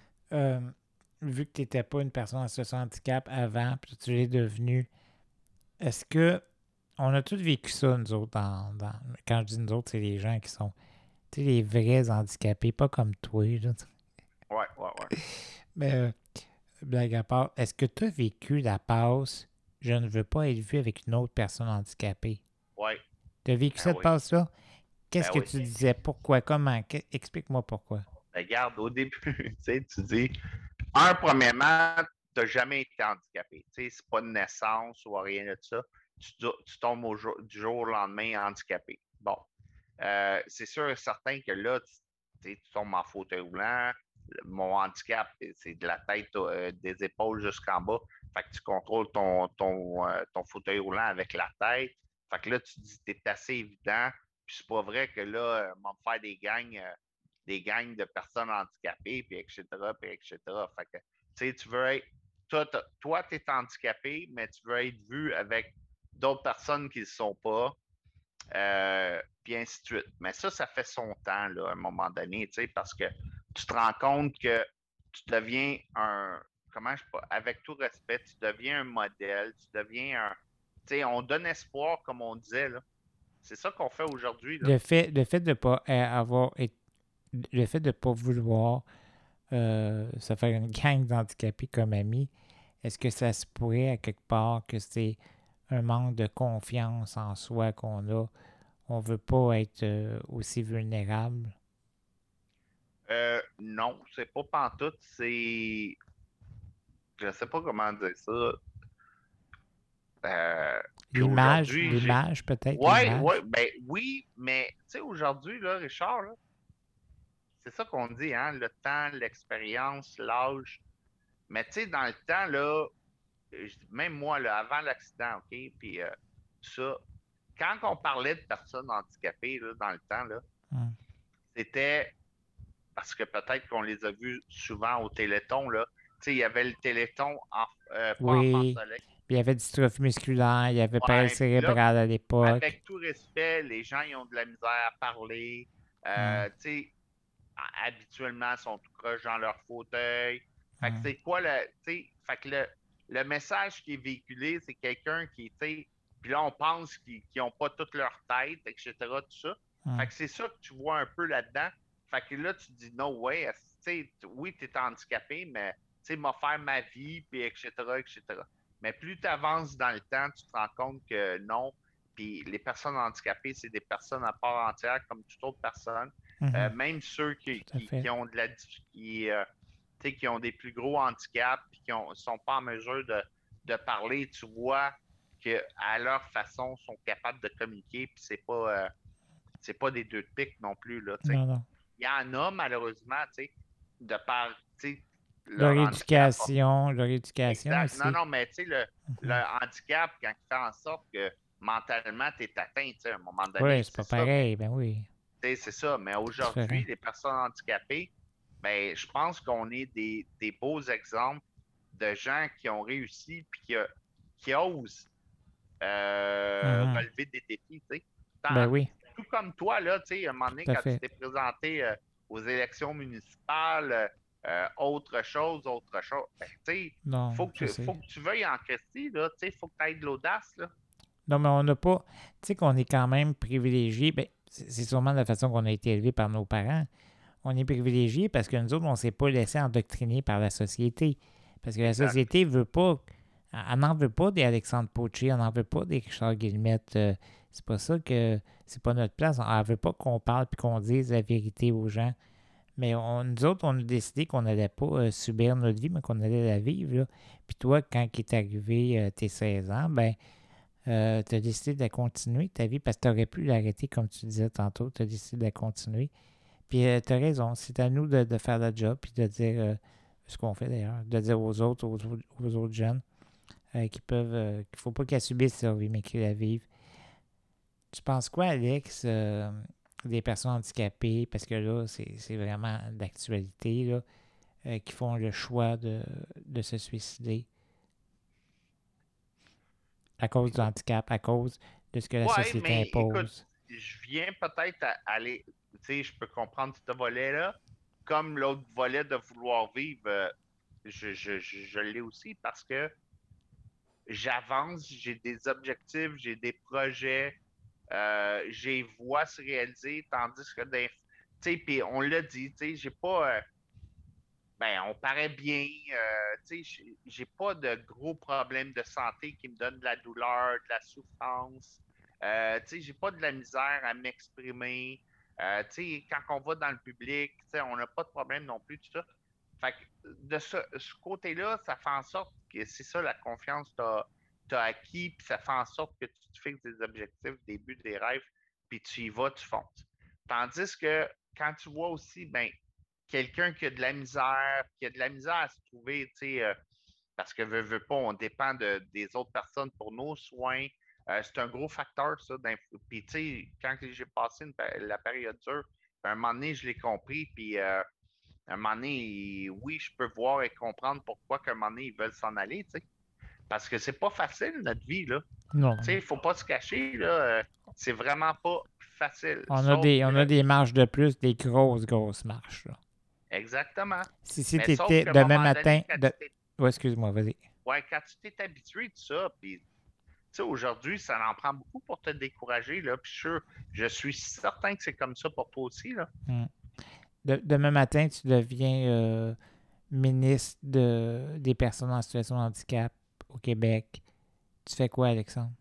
vu que tu n'étais pas une personne en situation de handicap avant, puis tu l'es devenu, est-ce que on a tous vécu ça, nous autres, quand je dis nous autres, c'est les gens qui sont, tu sais, les vrais handicapés, pas comme toi, là. Ouais. Mais, blague à part, est-ce que tu as vécu la passe « Je ne veux pas être vu avec une autre personne handicapée » ? Ouais. Tu as vécu cette Oui. passe-là? Qu'est-ce Ben que oui. tu disais? Pourquoi? Comment? Explique-moi pourquoi. Regarde, au début, tu dis, premièrement, tu n'as jamais été handicapé. C'est pas de naissance ou rien de ça. Tu tombes du jour au lendemain handicapé. Bon. C'est sûr et certain que là, tu tombes en fauteuil roulant. Mon handicap, c'est de la tête, des épaules jusqu'en bas. Fait que tu contrôles ton fauteuil roulant avec la tête. Fait que là, tu te dis, c'est assez évident. Puis c'est pas vrai que là, on va me faire des gangs de personnes handicapées, puis etc., puis etc. Fait que, tu veux être... Toi, tu es handicapé, mais tu veux être vu avec d'autres personnes qui ne le sont pas, puis ainsi de suite. Mais ça fait son temps, là, à un moment donné, parce que tu te rends compte que tu deviens comment je pas, avec tout respect, tu deviens un modèle, tu deviens on donne espoir, comme on disait, là. C'est ça qu'on fait aujourd'hui, là. Le fait de ne pas le fait de ne pas vouloir se faire une gang d'handicapés comme amis, est-ce que ça se pourrait à quelque part que c'est un manque de confiance en soi qu'on a? On veut pas être aussi vulnérable? Non, c'est pas pantoute, c'est... Je sais pas comment dire ça. Puis aujourd'hui, l'image peut-être, ouais, ben oui, mais tu sais, aujourd'hui, là, Richard, là, c'est ça qu'on dit, hein, le temps, l'expérience, l'âge. Mais tu sais, dans le temps, là, même moi, là, avant l'accident, OK, puis tout ça, quand on parlait de personnes handicapées, là, dans le temps, là, c'était parce que peut-être qu'on les a vus souvent au Téléthon, là. Tu sais, il y avait le Téléthon, pas oui, enfant soleil. Puis il y avait dystrophie musculaire, il y avait paralysie cérébrale à l'époque. Avec tout respect, les gens, ils ont de la misère à parler. Tu sais, habituellement, ils sont tout croches dans leur fauteuil. Fait que c'est quoi fait que le message qui est véhiculé, c'est quelqu'un qui, tu sais, puis là, on pense qu'ils n'ont pas toute leur tête, etc., tout ça. Fait que c'est ça que tu vois un peu là-dedans. Fait que là, tu te dis, no way, tu sais, oui, tu es handicapé, mais, tu sais, m'a faire ma vie, puis etc., etc. Mais plus tu avances dans le temps, tu te rends compte que non. Puis les personnes handicapées, c'est des personnes à part entière, comme toute autre personne. Même ceux qui ont de la qui ont des plus gros handicaps et qui ne sont pas en mesure de parler, tu vois qu'à leur façon, sont capables de communiquer, puis c'est pas des deux de pique non plus. Là, non. Il y en a, malheureusement, de par leur éducation exact. aussi. Non, mais tu sais, le handicap, quand il fait en sorte que mentalement, tu es atteint, à un moment donné. Oui, c'est pas pareil, ben oui. C'est ça. Mais aujourd'hui, les personnes handicapées, ben, je pense qu'on est des beaux exemples de gens qui ont réussi puis qui osent Mhm. relever des défis, tu sais. Ben oui, Tout comme toi, là, tu sais, un moment donné, tout à quand tu fait. t'es présenté aux élections municipales, autre chose, ben, tu sais, Non, je sais. faut que tu veuilles en Christie, là, tu sais, faut que tu aies de l'audace, là. Non, mais on n'a pas. Tu sais qu'on est quand même privilégié. Ben, c'est sûrement la façon qu'on a été élevé par nos parents. On est privilégié parce que nous autres, on ne s'est pas laissé endoctriner par la société. Parce que la Exact. société veut pas. Elle n'en veut pas des Alexandre Poitier, elle n'en veut pas des Richard Guillemette. C'est pas ça que. C'est pas notre place. Elle veut pas qu'on parle puis qu'on dise la vérité aux gens. Mais nous autres, on a décidé qu'on n'allait pas subir notre vie, mais qu'on allait la vivre. Là. Puis toi, quand il est arrivé tes 16 ans, ben, tu as décidé de continuer ta vie parce que tu aurais pu l'arrêter, comme tu disais tantôt. Tu as décidé de la continuer. Puis tu as raison, c'est à nous de faire le job puis de dire ce qu'on fait d'ailleurs, de dire aux autres jeunes qui peuvent, qu'il ne faut pas qu'ils subissent leur vie, mais qu'ils la vivent. Tu penses quoi, Alex, des personnes handicapées, parce que là, c'est vraiment d'actualité, là, qui font le choix de se suicider à cause du Écoute, handicap, à cause de ce que la ouais, société mais écoute, impose? je viens peut-être à aller, tu sais, je peux comprendre ce volet-là, comme l'autre volet de vouloir vivre, je l'ai aussi parce que j'avance, j'ai des objectifs, j'ai des projets, j'ai vois se réaliser, tandis que tu sais, puis on l'a dit, tu sais, j'ai pas, ben, on paraît bien, tu sais, j'ai pas de gros problèmes de santé qui me donnent de la douleur, de la souffrance, tu sais, j'ai pas de la misère à m'exprimer, tu sais, quand on va dans le public, tu sais, on n'a pas de problème non plus, tout ça. Fait que de ce côté-là, ça fait en sorte que c'est ça la confiance que tu as acquis, puis ça fait en sorte que tu te fixes des objectifs, des buts, des rêves, puis tu y vas, tu fonces. Tandis que quand tu vois aussi, ben, quelqu'un qui a de la misère, qui a de la misère à se trouver, tu sais, parce que veut pas, on dépend des autres personnes pour nos soins. C'est un gros facteur, ça. Puis, tu sais, quand j'ai passé la période dure, à un moment donné, je l'ai compris, puis à un moment donné, oui, je peux voir et comprendre pourquoi qu'à un moment donné, ils veulent s'en aller, tu sais. Parce que c'est pas facile, notre vie, là. Non. Tu sais, il faut pas se cacher, là. C'est vraiment pas facile. On a des marges de plus, des grosses marches. Là. Exactement. Si Mais tu sauf étais qu'à un demain moment matin. donné, quand tu t'es Ouais, excuse-moi, vas-y. ouais, quand tu t'es habitué de ça, puis tu sais, aujourd'hui, ça en prend beaucoup pour te décourager, là. Puis je suis certain que c'est comme ça pour toi aussi, là. Hmm. Demain matin, tu deviens ministre des personnes en situation de handicap au Québec. Tu fais quoi, Alexandre?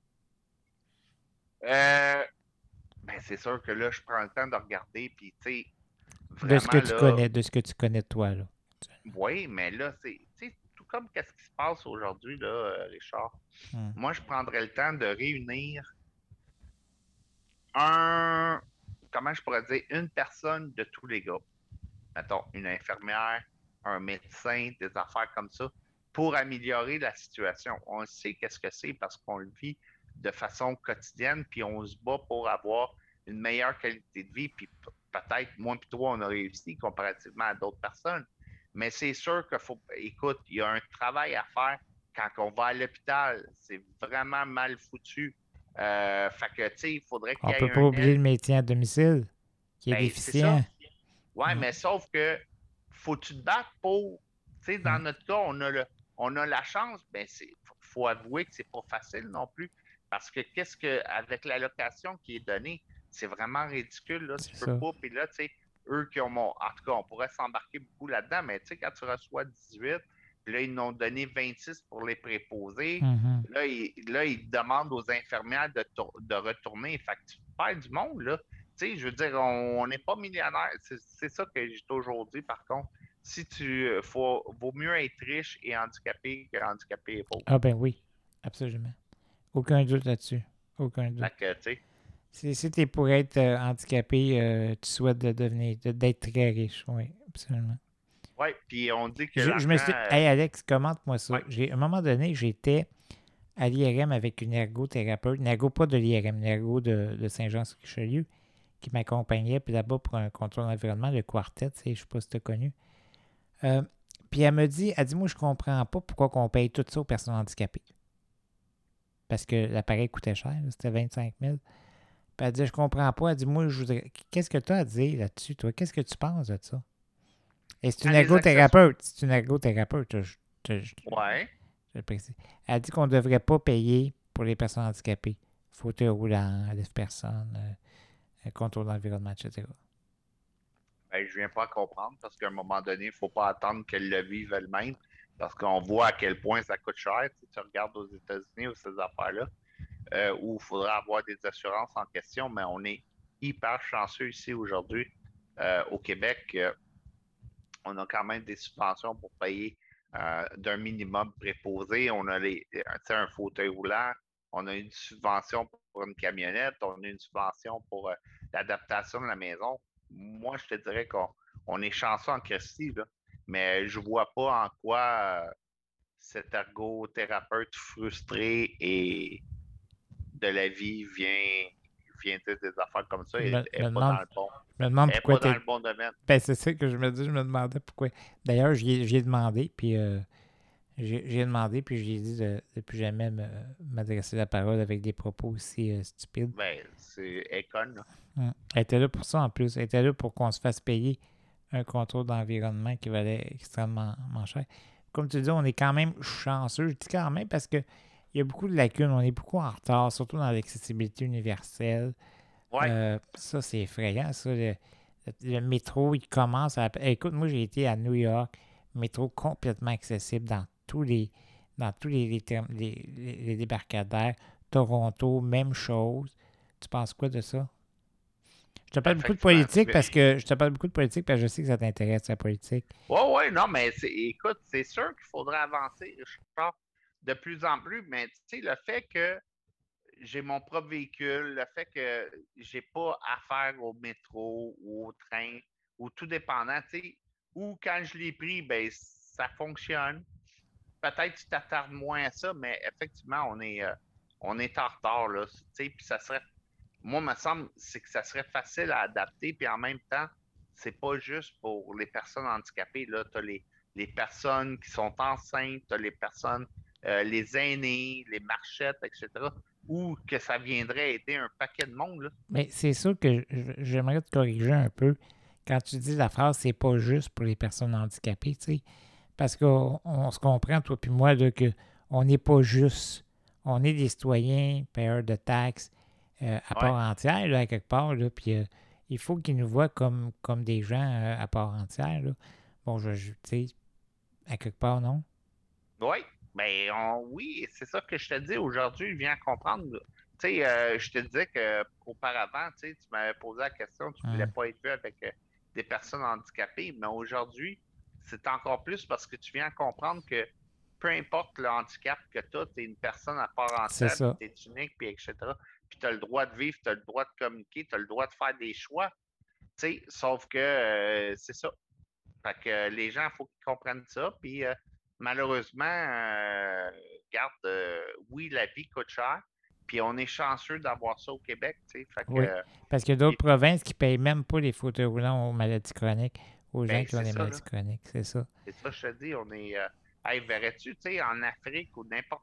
Euh, ben, c'est sûr que là, je prends le temps de regarder, puis tu sais, De ce que vraiment, tu là, connais, de ce que tu connais de toi, là. oui, mais là, c'est, tu sais, tout comme qu'est-ce qui se passe aujourd'hui, là, Richard. Hmm. Moi, je prendrais le temps de réunir un, comment je pourrais dire, une personne de tous les groupes. Mettons, une infirmière, un médecin, des affaires comme ça, pour améliorer la situation. On sait qu'est-ce que c'est parce qu'on le vit de façon quotidienne, puis on se bat pour avoir une meilleure qualité de vie, puis peut-être, moi et toi, on a réussi comparativement à d'autres personnes. Mais c'est sûr qu'il faut, écoute, il y a un travail à faire quand on va à l'hôpital. C'est vraiment mal foutu. Fait que, tu sais, il faudrait qu'il On y peut ait pas un oublier le aide. maintien à domicile, qui est Ben, c'est ça. déficient. Ouais, Hmm. mais sauf que faut tu te battre pour. Tu sais, Hmm. dans notre cas, on a la chance, ben faut avouer que c'est pas facile non plus. Parce que qu'est-ce que, avec l'allocation qui est donnée, c'est vraiment ridicule, là. C'est Tu peux ça. pas. Puis là, tu sais, eux qui ont en tout cas, on pourrait s'embarquer beaucoup là-dedans, mais tu sais, quand tu reçois 18, puis là, ils nous ont donné 26 pour les préposés. Mhm. Là, ils demandent aux infirmières de retourner. Fait que tu perds du monde, là. Tu sais, je veux dire, on n'est pas millionnaire. C'est ça que j'ai toujours dit, par contre. Si vaut mieux être riche et handicapé que handicapé et pauvre. Ah ben oui, absolument. Aucun doute là-dessus. Aucun doute. Fait que, tu sais, Si tu es pour être handicapé, tu souhaites d'être très riche. Oui, absolument. ouais, puis on dit que Je me l'argent, suis. Hey Alex, commente-moi ça. ouais, À un moment donné, j'étais à l'IRM avec une ergothérapeute, une ergo pas de l'IRM, une ergo de Saint-Jean-sur-Richelieu, qui m'accompagnait, puis là-bas pour un contrôle d'environnement, le quartet, je ne sais pas si tu as connu. Puis elle dit, moi, je comprends pas pourquoi on paye tout ça aux personnes handicapées. Parce que l'appareil coûtait cher, là, c'était 25 000. Puis elle dit, je comprends pas. Elle dit, moi, je voudrais. Qu'est-ce que tu as à dire là-dessus, toi? Qu'est-ce que tu penses de ça? Et c'est une Les ergothérapeute. C'est une ergothérapeute, Ouais. je le précise. Elle dit qu'on ne devrait pas payer pour les personnes handicapées. Fauteuil roulant, lève-personne, contrôle d'environnement, etc. Ben, je viens pas à comprendre parce qu'à un moment donné, il ne faut pas attendre qu'elles le vivent elles-mêmes parce qu'on voit à quel point ça coûte cher. Tu regardes aux États-Unis ou ces affaires-là, où il faudra avoir des assurances en question, mais on est hyper chanceux ici aujourd'hui au Québec. On a quand même des subventions pour payer d'un minimum préposé. On a un fauteuil roulant, on a une subvention pour une camionnette, on a une subvention pour l'adaptation de la maison. Moi, je te dirais qu'on est chanceux en Christie, là, mais je ne vois pas en quoi cet ergothérapeute frustré et de la vie vient dire des affaires comme ça Je et me n'est pas dans demande, le bon. je me demande Elle n'est pourquoi pas dans tu le bon domaine. Ben, c'est ça que je me dis. Je me demandais pourquoi. D'ailleurs, j'y ai demandé, puis j'ai demandé, puis j'ai dit de plus jamais m'adresser la parole avec des propos aussi stupides. Ben, c'est Econ, là. Elle était là pour ça en plus. Elle était là pour qu'on se fasse payer un contrôle d'environnement qui valait extrêmement cher. Comme tu dis, on est quand même chanceux. Je dis quand même parce que il y a beaucoup de lacunes. On est beaucoup en retard, surtout dans l'accessibilité universelle. Ouais. Ça, c'est effrayant. Ça, le métro, il commence à... Écoute, moi, j'ai été à New York. Métro complètement accessible dans tous les débarcadères. Toronto, même chose. Tu penses quoi de ça? Je te parle beaucoup de Effectivement. politique parce que je sais que ça t'intéresse, la politique. Ouais, non, mais écoute, c'est sûr qu'il faudrait avancer, Richard, de plus en plus, mais tu sais, le fait que j'ai mon propre véhicule, le fait que j'ai pas affaire au métro ou au train, ou tout dépendant, tu sais, ou quand je l'ai pris, ben ça fonctionne. Peut-être que tu t'attardes moins à ça, mais effectivement, on est en retard, là, tu sais, puis ça serait, moi, me semble, c'est que ça serait facile à adapter, puis en même temps, c'est pas juste pour les personnes handicapées, là, tu as les personnes qui sont enceintes, tu as les personnes, les aînés, les marchettes, etc., ou que ça viendrait aider un paquet de monde, là. Mais c'est sûr que j'aimerais te corriger un peu. Quand tu dis la phrase, c'est pas juste pour les personnes handicapées, tu sais. Parce qu'on se comprend, toi puis moi, là, que on n'est pas juste. On est des citoyens, payeurs de taxes à part Ouais. entière, là, à quelque part. Là, puis il faut qu'ils nous voient comme des gens à part entière. Là. Bon, tu sais, à quelque part, non? Oui, ben oui, c'est ça que je te dis aujourd'hui, je viens à comprendre. Tu sais, je te disais qu'auparavant, tu m'avais posé la question, tu ne voulais pas être vu avec des personnes handicapées, mais aujourd'hui, c'est encore plus parce que tu viens à comprendre que peu importe le handicap que tu as, tu es une personne à part C'est entière, ça. tu es unique, puis etc. Puis tu as le droit de vivre, tu as le droit de communiquer, tu as le droit de faire des choix. Tu sais, sauf que c'est ça. Fait que les gens, il faut qu'ils comprennent ça. Puis malheureusement, regarde, oui, la vie coûte cher. Puis on est chanceux d'avoir ça au Québec, tu sais. Fait que, Oui. Parce qu'il y a d'autres provinces qui ne payent même pas les fauteuils roulants aux maladies chroniques, aux gens ben, qui ont c'est des ça, là. maladies chroniques. C'est ça. C'est ça, je te dis. On est. Hey, verrais-tu, tu sais, en Afrique ou n'importe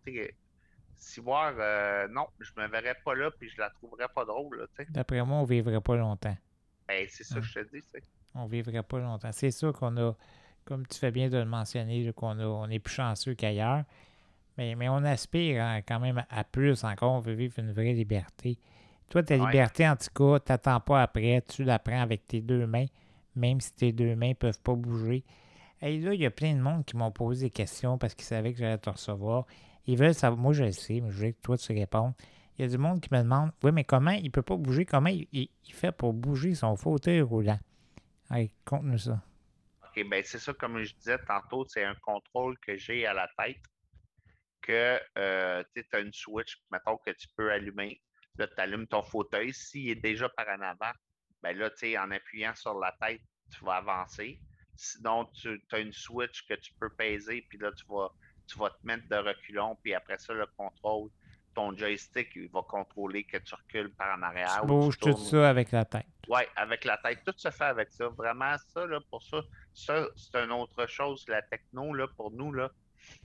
si voir, non, je me verrais pas là, puis je la trouverais pas drôle, là, tu sais. D'après moi, on ne vivrait pas longtemps. Ben, c'est ça, Hein. je te dis, tu sais. On ne vivrait pas longtemps. C'est sûr qu'on a, comme tu fais bien de le mentionner, là, on est plus chanceux qu'ailleurs, mais on aspire quand même à plus encore. On veut vivre une vraie liberté. Toi, ta Ouais. liberté, en tout cas, tu n'attends pas après. Tu la prends avec tes deux mains, même si tes deux mains ne peuvent pas bouger. Et là, il y a plein de monde qui m'ont posé des questions parce qu'ils savaient que j'allais te recevoir. Ils veulent savoir, moi je le sais, mais je veux que toi tu répondes. Il y a du monde qui me demande, oui, mais comment il ne peut pas bouger? Comment il fait pour bouger son fauteuil roulant? Allez, conte-nous ça. OK, ben c'est ça, comme je disais tantôt, c'est un contrôle que j'ai à la tête que tu as une switch, mettons, que tu peux allumer. Là, tu allumes ton fauteuil. S'il est déjà par en avant, ben là, en appuyant sur la tête, tu vas avancer. Sinon, tu as une switch que tu peux peser, puis là, tu vas te mettre de reculons, puis après ça, le contrôle ton joystick, il va contrôler que tu recules par en arrière Tu ou bouges tu tout tournes. ça avec la tête. Oui, avec la tête. Tout se fait avec ça. Vraiment, ça, là, pour ça, c'est une autre chose. La techno, là, pour nous, là,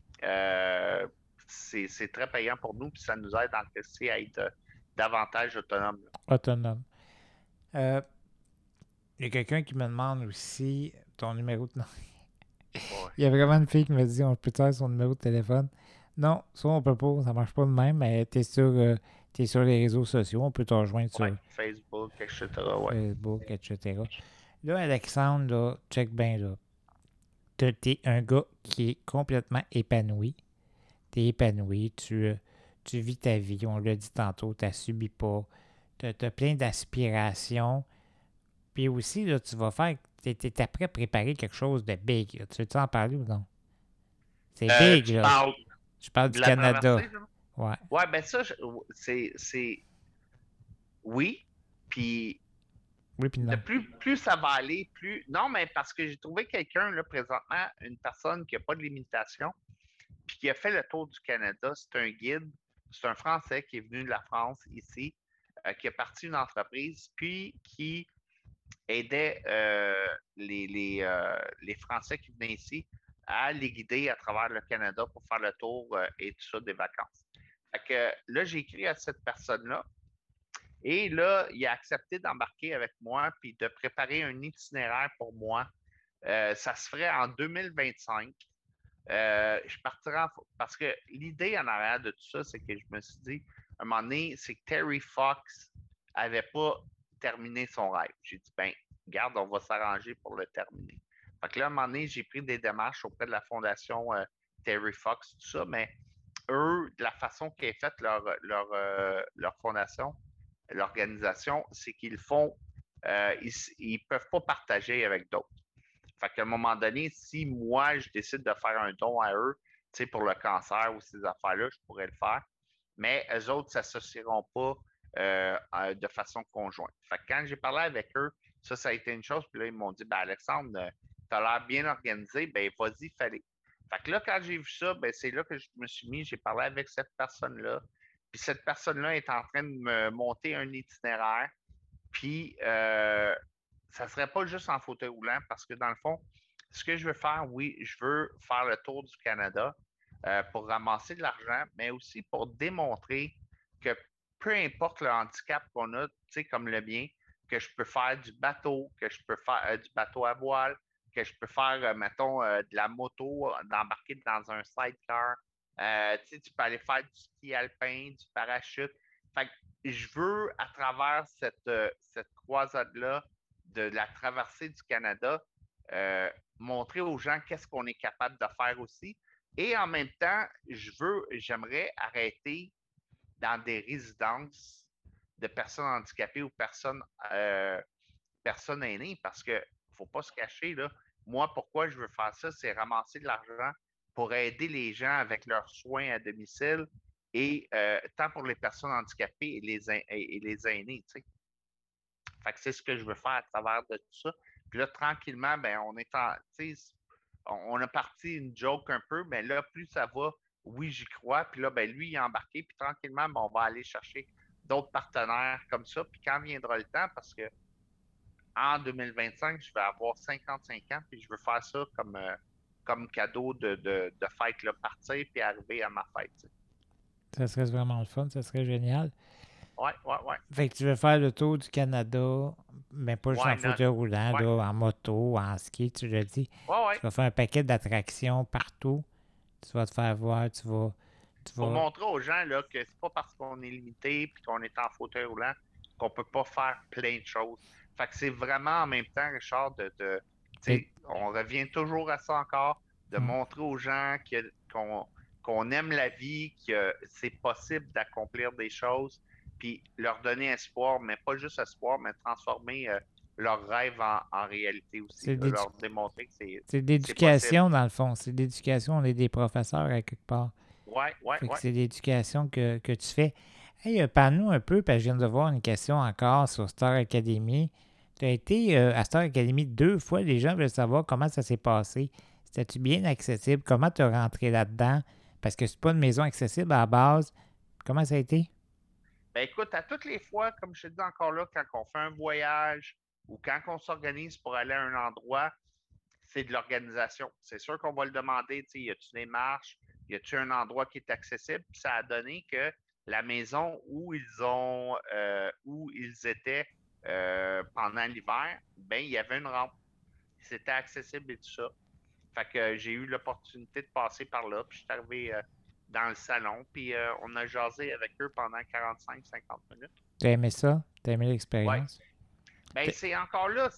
c'est très payant pour nous, puis ça nous aide dans le PC à être davantage autonome. Autonome. Il y a quelqu'un qui me demande aussi ton numéro de... Non. Ouais. Il y a vraiment une fille qui me dit on peut faire son numéro de téléphone. Non, ça on peut pas, ça marche pas de même, mais t'es sur les réseaux sociaux, on peut te rejoindre sur Facebook, etc. Ouais. Facebook, etc. Là, Alexandre, là, check bien là. T'es un gars qui est complètement épanoui. T'es épanoui, tu vis ta vie, on l'a dit tantôt, t'as subi pas. T'as plein d'aspirations. Puis aussi, là, tu vas faire. T'es après à préparer quelque chose de big. Là. Tu veux-tu en parler ou non? C'est big, Tu là. parles Je parle de du la Canada. traversée, là? Ouais. Ouais, ben ça, c'est... Oui, puis Oui, puis non. plus ça va aller, plus... Non, mais parce que j'ai trouvé quelqu'un, là, présentement, une personne qui n'a pas de limitation, puis qui a fait le tour du Canada. C'est un guide, c'est un Français qui est venu de la France ici, qui a parti une entreprise, puis qui aidait les Français qui venaient ici à les guider à travers le Canada pour faire le tour et tout ça des vacances. Fait que là, j'ai écrit à cette personne-là et là, il a accepté d'embarquer avec moi puis de préparer un itinéraire pour moi. Ça se ferait en 2025. Je partirai parce que l'idée en arrière de tout ça, c'est que je me suis dit, à un moment donné, c'est que Terry Fox n'avait pas terminé son rêve. J'ai dit, ben, regarde, on va s'arranger pour le terminer. Fait que là, à un moment donné, j'ai pris des démarches auprès de la fondation Terry Fox, tout ça, mais eux, de la façon qu'est faite leur fondation, l'organisation, c'est qu'ils font, ils peuvent pas partager avec d'autres. Fait qu'à un moment donné, si moi, je décide de faire un don à eux, tu sais, pour le cancer ou ces affaires-là, je pourrais le faire. Mais eux autres ne s'associeront pas de façon conjointe. Fait que quand j'ai parlé avec eux, ça a été une chose. Puis là, ils m'ont dit, ben Alexandre, tu as l'air bien organisé, ben vas-y, fallait. Fait que là, quand j'ai vu ça, ben c'est là que je me suis mis, j'ai parlé avec cette personne-là. Puis cette personne-là est en train de me monter un itinéraire. Puis ça ne serait pas juste en fauteuil roulant parce que dans le fond, ce que je veux faire, oui, je veux faire le tour du Canada pour ramasser de l'argent, mais aussi pour démontrer que peu importe le handicap qu'on a, tu sais, comme le mien, que je peux faire du bateau, que je peux faire du bateau à voile, que je peux faire, mettons, de la moto, d'embarquer dans un sidecar. Tu sais, tu peux aller faire du ski alpin, du parachute. Fait que je veux, à travers cette croisade-là, de la traversée du Canada, montrer aux gens qu'est-ce qu'on est capable de faire aussi. Et en même temps, j'aimerais arrêter dans des résidences de personnes handicapées ou personnes aînées parce qu'il ne faut pas se cacher, là. Moi, pourquoi je veux faire ça, c'est ramasser de l'argent pour aider les gens avec leurs soins à domicile et tant pour les personnes handicapées et les aînés, tu sais. Fait que c'est ce que je veux faire à travers de tout ça. Puis là, tranquillement, ben, on a parti une joke un peu, mais là, plus ça va, oui, j'y crois. Puis là, ben, lui, il est embarqué. Puis tranquillement, ben, on va aller chercher d'autres partenaires comme ça. Puis quand viendra le temps, parce que en 2025, je vais avoir 55 ans, puis je veux faire ça comme cadeau de fête, là, partir puis arriver à ma fête. T'sais. Ça serait vraiment le fun, ça serait génial. Ouais. Fait que tu veux faire le tour du Canada, mais pas juste en fauteuil roulant, là, en moto, en ski, tu l'as dit. Ouais. Tu vas faire un paquet d'attractions partout. Tu vas te faire voir, Pour montrer aux gens là, que c'est pas parce qu'on est limité et qu'on est en fauteuil roulant qu'on peut pas faire plein de choses. Fait que c'est vraiment en même temps, Richard, on revient toujours à ça encore, de montrer aux gens qu'on aime la vie, que c'est possible d'accomplir des choses, puis leur donner espoir, mais pas juste espoir, mais transformer leurs rêves en réalité aussi. Leur démontrer que c'est l'éducation, dans le fond. C'est l'éducation. On est des professeurs à quelque part. Ouais. C'est l'éducation que tu fais. Hey, parle-nous un peu, parce que je viens de voir une question encore sur Star Academy. Tu as été à Star Academy 2 fois. Les gens veulent savoir comment ça s'est passé. C'était-tu bien accessible? Comment tu es rentré là-dedans? Parce que c'est pas une maison accessible à la base. Comment ça a été? Ben écoute, à toutes les fois, comme je te dis encore là, quand on fait un voyage ou quand on s'organise pour aller à un endroit, c'est de l'organisation. C'est sûr qu'on va le demander, tu sais, y a-tu des marches, y a-tu un endroit qui est accessible? Puis ça a donné que la maison où ils étaient pendant l'hiver, ben il y avait une rampe. C'était accessible et tout ça. Fait que j'ai eu l'opportunité de passer par là, puis je suis arrivé dans le salon, puis on a jasé avec eux pendant 45-50 minutes. T'as aimé ça? T'as aimé Ouais. l'expérience? Ben, c'est encore là,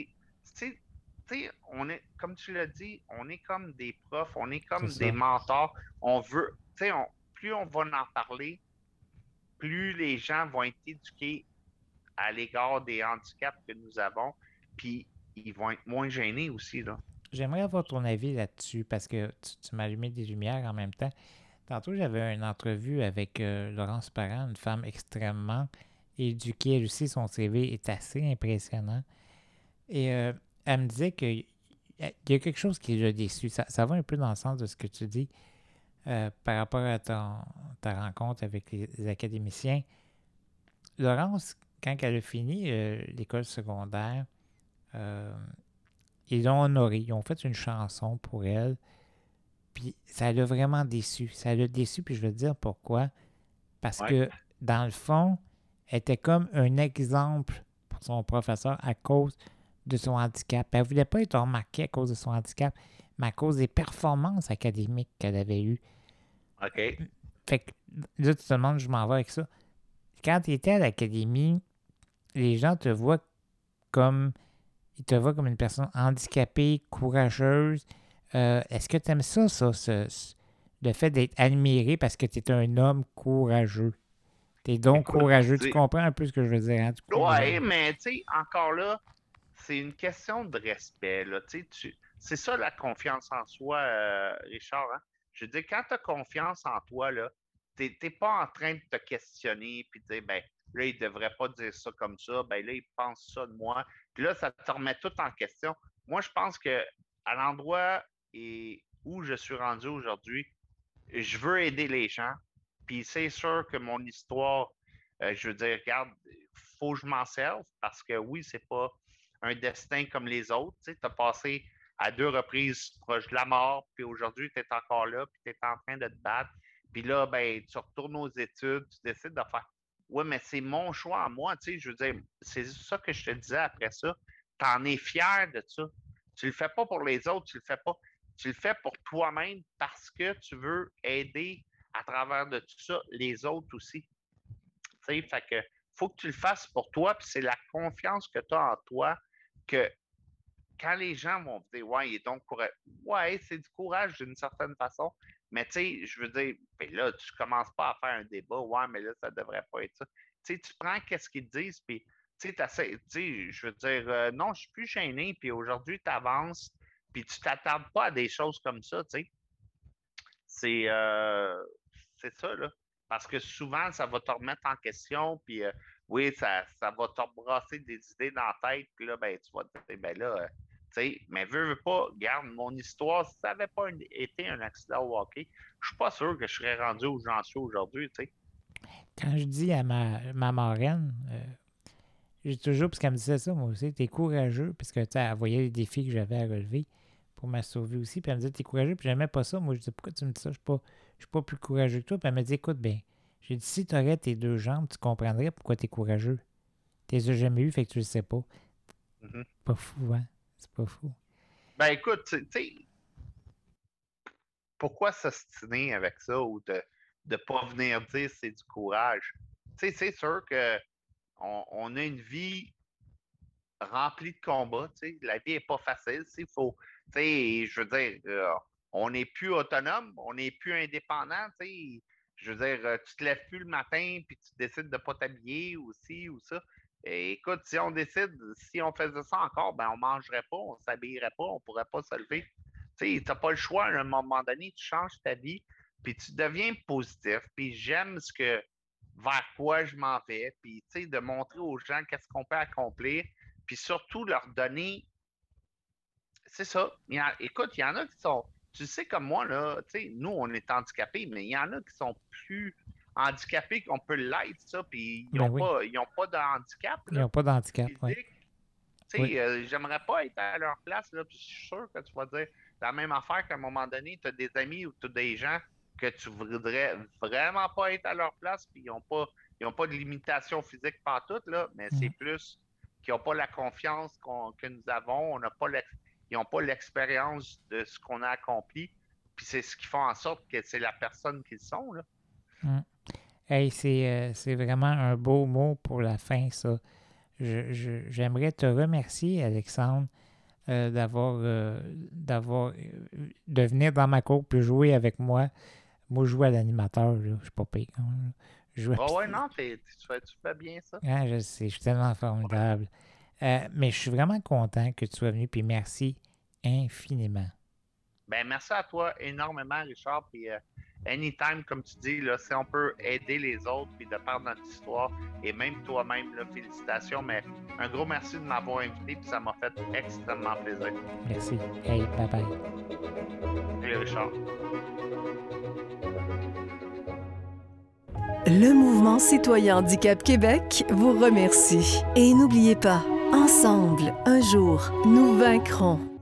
on est, comme tu l'as dit, on est comme des profs, on est C'est comme ça. des mentors. On veut, plus on va en parler, plus les gens vont être éduqués à l'égard des handicaps que nous avons, puis ils vont être moins gênés aussi, là. J'aimerais avoir ton avis là-dessus parce que tu m'as allumé des lumières en même temps. Tantôt, j'avais une entrevue avec Laurence Parent, une femme extrêmement éduquée. Elle aussi, son CV est assez impressionnant. Et elle me disait qu'il y a quelque chose qui l'a déçu. Ça va un peu dans le sens de ce que tu dis par rapport à ta rencontre avec les académiciens. Laurence, quand elle a fini l'école secondaire, euh, ils l'ont honorée. Ils ont fait une chanson pour elle. Puis ça l'a vraiment déçu. Ça l'a déçu, puis je vais te dire pourquoi. Parce Ouais. que, dans le fond, elle était comme un exemple pour son professeur à cause de son handicap. Elle ne voulait pas être remarquée à cause de son handicap, mais à cause des performances académiques qu'elle avait eues. OK. Fait que là, tu te demandes, je m'en vais avec ça. Quand tu étais à l'académie, les gens te voient comme... Ils te voient comme une personne handicapée, courageuse. Est-ce que tu aimes ça, le fait d'être admiré parce que tu es un homme courageux? Tu es donc Écoute, courageux. Tu comprends un peu ce que je veux dire, hein? ouais, mais tu sais, encore là, c'est une question de respect, là. C'est ça la confiance en soi, Richard, hein? Je veux dire, quand tu as confiance en toi, là, t'es pas en train de te questionner puis de dire, ben, là, il devrait pas dire ça comme ça, ben là, il pense ça de moi. Puis là, ça te remet tout en question. Moi, je pense que à l'endroit où je suis rendu aujourd'hui, je veux aider les gens. Puis c'est sûr que mon histoire, je veux dire, regarde, faut que je m'en serve parce que oui, c'est pas un destin comme les autres. Tu as passé à 2 reprises proche de la mort, puis aujourd'hui, tu es encore là, puis tu es en train de te battre. Puis là, ben, tu retournes aux études, tu décides de faire. Oui, mais c'est mon choix à moi, tu sais, je veux dire, c'est ça que je te disais après ça. Tu en es fier de ça. Tu le fais pas pour les autres, tu le fais pas. Tu le fais pour toi-même parce que tu veux aider à travers de tout ça les autres aussi. Tu sais, fait que faut que tu le fasses pour toi, puis c'est la confiance que tu as en toi que quand les gens vont te dire ouais, il est donc courageux. Ouais, c'est du courage d'une certaine façon, mais tu sais, je veux dire, ben là, tu commences pas à faire un débat, ouais, mais là, ça devrait pas être ça. Tu sais, tu prends qu'est-ce qu'ils te disent, puis tu sais, je veux dire, non, je suis plus gêné, puis aujourd'hui, tu avances, puis tu t'attardes pas à des choses comme ça, tu sais. C'est ça, là. Parce que souvent, ça va te remettre en question, puis oui, ça va te rebrasser des idées dans la tête, puis là, ben, tu vas te dire, ben là, tu sais, mais veux pas, regarde, mon histoire, si ça n'avait pas été un accident au hockey, je suis pas sûr que je serais rendu où j'en suis aujourd'hui, tu sais. Quand je dis à ma marraine, j'ai toujours, parce qu'elle me disait ça, moi aussi, t'es courageux, parce que, tu sais, elle voyait les défis que j'avais à relever pour me sauver aussi, puis elle me disait, t'es courageux, puis j'aimais pas ça. Moi, je disais, pourquoi tu me dis ça? Je suis pas plus courageux que toi. Puis elle me dit, écoute, ben, j'ai dit, si t'aurais tes 2 jambes, tu comprendrais pourquoi t'es courageux. T'es jamais eu, fait que tu le sais pas. Mm-hmm. C'est pas fou, hein? C'est pas fou. Ben écoute, tu sais, pourquoi s'ostiner avec ça ou de ne pas venir dire c'est du courage? Tu sais, c'est sûr que on a une vie remplie de combats. Tu sais. La vie n'est pas facile. Faut, tu sais, je veux dire, on n'est plus autonome, on n'est plus indépendant. Tu sais. Je veux dire, tu te lèves plus le matin puis tu décides de ne pas t'habiller ou ci ou ça. Et écoute, si on décide, si on faisait ça encore, ben on ne mangerait pas, on ne s'habillerait pas, on ne pourrait pas se lever. Tu n'as pas le choix, à un moment donné, tu changes ta vie, puis tu deviens positif, puis j'aime ce que vers quoi je m'en vais, puis de montrer aux gens qu'est-ce qu'on peut accomplir, puis surtout leur donner, c'est ça. Écoute, il y en a qui sont, tu sais comme moi, là, nous, on est handicapés, mais il y en a qui sont plus handicapés, on peut l'être, ça, puis ils Ben n'ont oui. pas de handicap. Ils Là, n'ont pas d'handicap, oui. physique. Tu sais, Oui. j'aimerais pas être à leur place, là, puis je suis sûr que tu vas dire la même affaire qu'à un moment donné, tu as des amis ou tu as des gens que tu voudrais vraiment pas être à leur place, puis ils ont pas de limitation physique partout, là, mais c'est plus qu'ils n'ont pas la confiance que nous avons, ils n'ont pas l'expérience de ce qu'on a accompli, puis c'est ce qui fait en sorte que c'est la personne qu'ils sont, là. Hey, c'est vraiment un beau mot pour la fin, ça. J'aimerais te remercier, Alexandre, de venir dans ma cour puis jouer avec moi. Moi, je joue à l'animateur, là. Je suis pas pire. Hein. Ouais, non, tu fais bien ça. Ah, je sais, je suis tellement formidable. Mais je suis vraiment content que tu sois venu, puis merci infiniment. Ben, merci à toi énormément, Richard. Puis, anytime, comme tu dis, là, si on peut aider les autres puis de parler notre histoire, et même toi-même, là, félicitations. Mais un gros merci de m'avoir invité, puis ça m'a fait extrêmement plaisir. Merci. Hey, bye-bye. Salut, Richard. Le Mouvement citoyen Handicap Québec vous remercie. Et n'oubliez pas, ensemble, un jour, nous vaincrons.